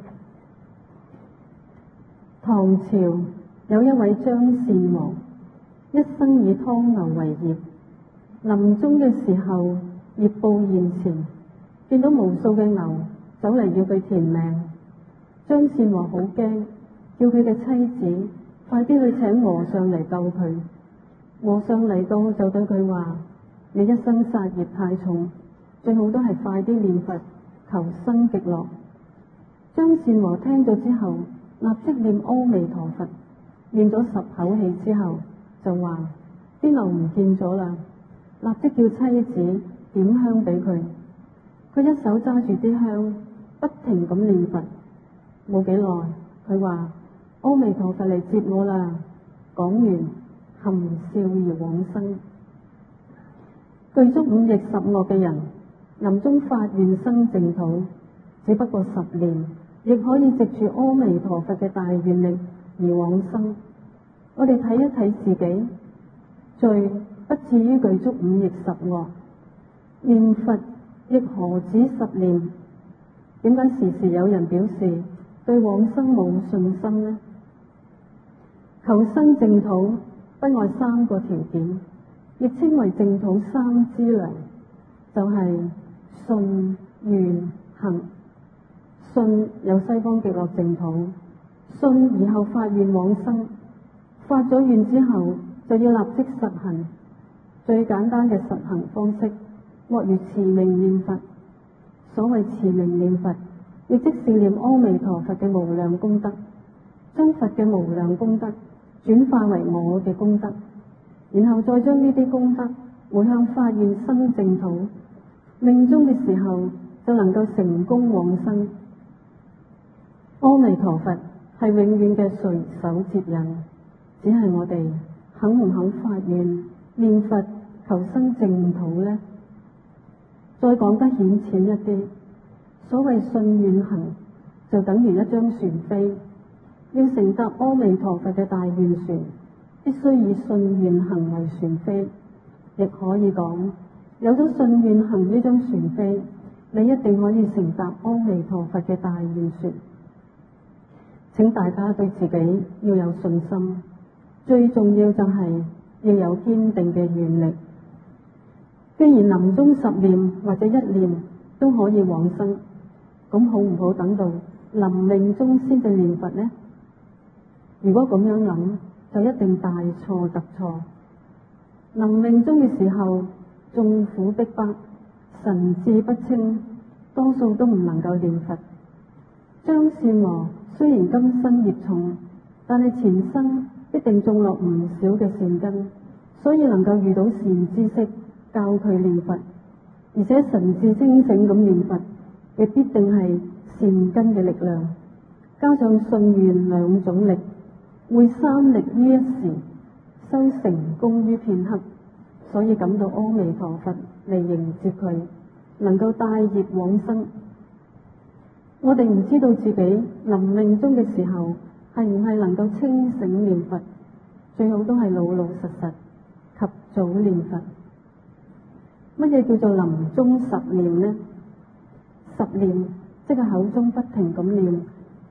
唐朝有一位張善王，一生以湯牛為業，臨終嘅時候，業報現前，見到無數嘅牛走嚟要佢填命。張善王好驚，叫佢嘅妻子快啲去請和尚嚟救佢。和尚嚟到就對佢話：你一生殺業太重，最好都係快啲念佛求生極樂。張善王聽咗之後，立即念阿彌陀佛，念咗十口氣之後就話：啲牛唔見咗啦！立即叫妻子點香俾佢。佢一手揸住啲香，不停咁念佛。冇幾耐，佢話：阿彌陀佛嚟接我啦！講完，含笑而往生。具足五逆十惡嘅人，臨終發願生淨土，只不過十年，亦可以藉住阿彌陀佛嘅大願力而往生。我哋睇一睇自己，罪不至於具足五逆十惡，念佛亦何止十年？點解時時有人表示對往生冇信心呢？求生淨土不外三個條件，亦稱為淨土三資糧，就係、是、信、願、行。信有西方極樂淨土，信而後發願往生，發咗願之後就要立即實行。最簡單嘅實行方式，莫如持名念佛。所謂持名念佛，亦即是念阿彌陀佛嘅無量功德，將佛嘅無量功德轉化為我嘅功德，然後再將呢啲功德回向發願生淨土，命終嘅時候就能夠成功往生。阿彌陀佛係永遠嘅隨手接引，只係我哋肯唔肯發願念佛求生淨土呢？再講得顯淺一啲，所謂信願行，就等於一張船飛。要乘搭阿彌陀佛嘅大願船，必須以信願行為船飛。亦可以講，有咗信願行呢張船飛，你一定可以乘搭阿彌陀佛嘅大願船。請大家對自己要有信心，最重要就係要有堅定嘅願力。既然臨終十念或者一念都可以往生，咁好唔好等到臨命終先至念佛呢？如果咁樣諗，就一定大錯特錯。臨命終嘅時候，眾苦逼迫，神志不清，多數都唔能夠念佛。張善王雖然今生業重，但係前生一定種落唔少嘅善根，所以能夠遇到善知識教佢念佛，而且神志清醒咁念佛，亦必定係善根嘅力量，加上信願兩種力，會三力於一時，修成功於片刻，所以感到阿彌陀佛嚟迎接佢，能夠帶業往生。我哋唔知道自己臨命終嘅時候係唔係能夠清醒念佛，最好都係老老實實及早念佛。乜嘢叫做臨終十念呢？十念即係口中不停咁念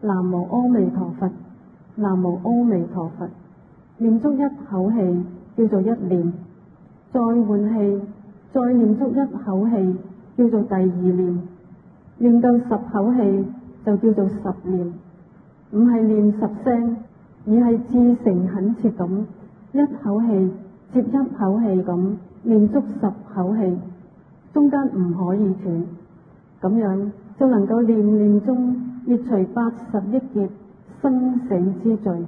南無阿彌陀佛，南無阿彌陀佛。念足一口氣叫做一念，再換氣，再念足一口氣叫做第二念，念夠十口氣就叫做十念。唔係念十聲，而係至誠懇切咁一口氣接一口氣咁念足十口氣，中間唔可以斷，咁樣就能夠念念中滅除八十億劫生死之罪。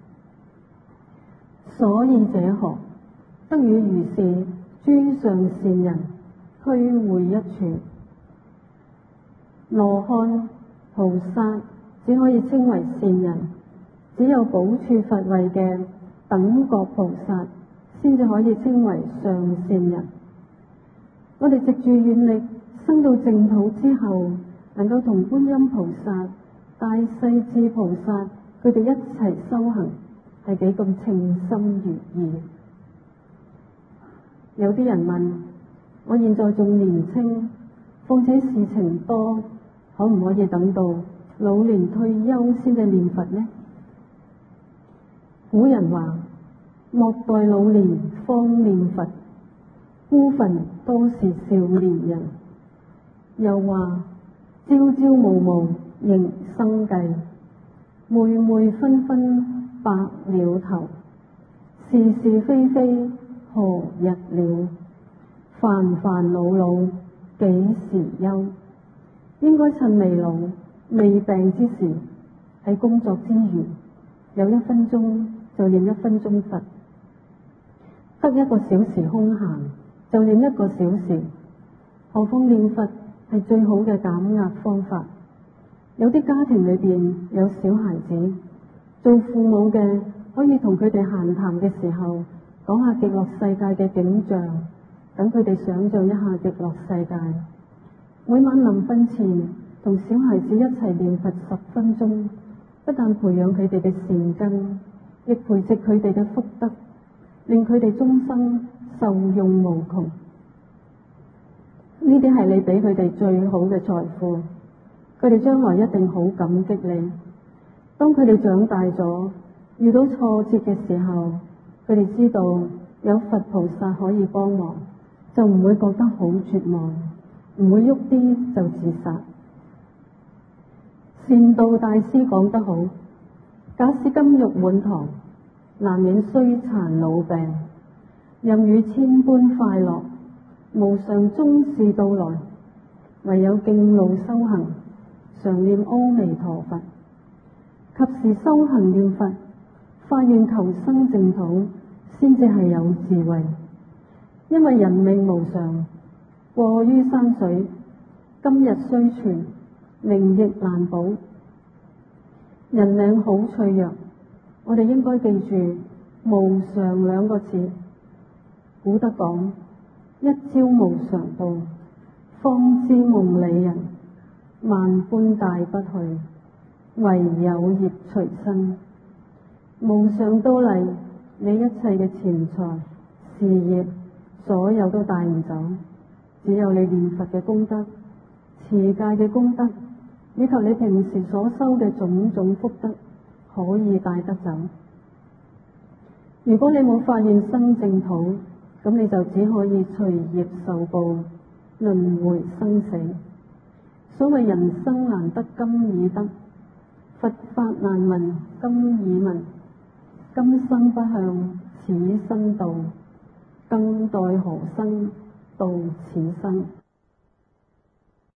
所以者何？得與如是諸上善人俱會一處。羅漢、菩薩只可以稱為善人，只有補處佛位嘅等覺菩薩先至可以稱為上善人。我哋藉住願力生到淨土之後，能夠同觀音菩薩、大勢至菩薩佢哋一齊修行，係幾咁稱心如意。有啲人問：我現在仲年輕，況且事情多，可唔可以等到老年退休先至念佛呢？古人話：莫待老年方念佛，孤墳多是少年人。又話：朝朝暮暮仍生計，昧昧紛紛白了頭，是是非非何日了？煩煩惱惱幾時休？應該趁未老未病之時，喺工作之餘有一分鐘就念一分鐘佛，得一個小時空閒就念一個小時。何況念佛係最好嘅減壓方法。有啲家庭裏邊有小孩子，做父母嘅可以同佢哋閒談嘅時候講下極樂世界嘅景象，等佢哋想象一下極樂世界。每晚臨瞓前同小孩子一齊念佛十分鐘，不但培養佢哋嘅善根，亦培植佢哋嘅福德，令佢哋終生受用無窮。呢啲係你俾佢哋最好嘅財富，佢哋將來一定好感激你。當佢哋長大咗，遇到挫折嘅時候，佢哋知道有佛菩薩可以幫忙，就唔會覺得好絕望，唔會喐啲就自殺。善導大師講得好：假使金玉滿堂，難免衰殘老病，任與千般快樂，無常終是到來。唯有徑路修行，常念阿彌陀佛，及時修行念佛，發願求生淨土，先至係有智慧。因為人命無常，過於山水，今日雖存，明亦難保。人命好脆弱，我哋應該記住無常兩個字。古德講：一朝無常到，方知夢裏人。萬般帶不去，唯有業隨身。無常到嚟，你一切嘅錢財、事業，所有都帶唔走，只有你念佛嘅功德、持戒嘅功德，以及你平時所修嘅種種福德，可以帶得走。如果你冇發願生淨土，咁你就只可以隨業受報，輪迴生死。所謂人生難得今已得，佛法難聞今已聞。今生不向此生度，更待何生度此生？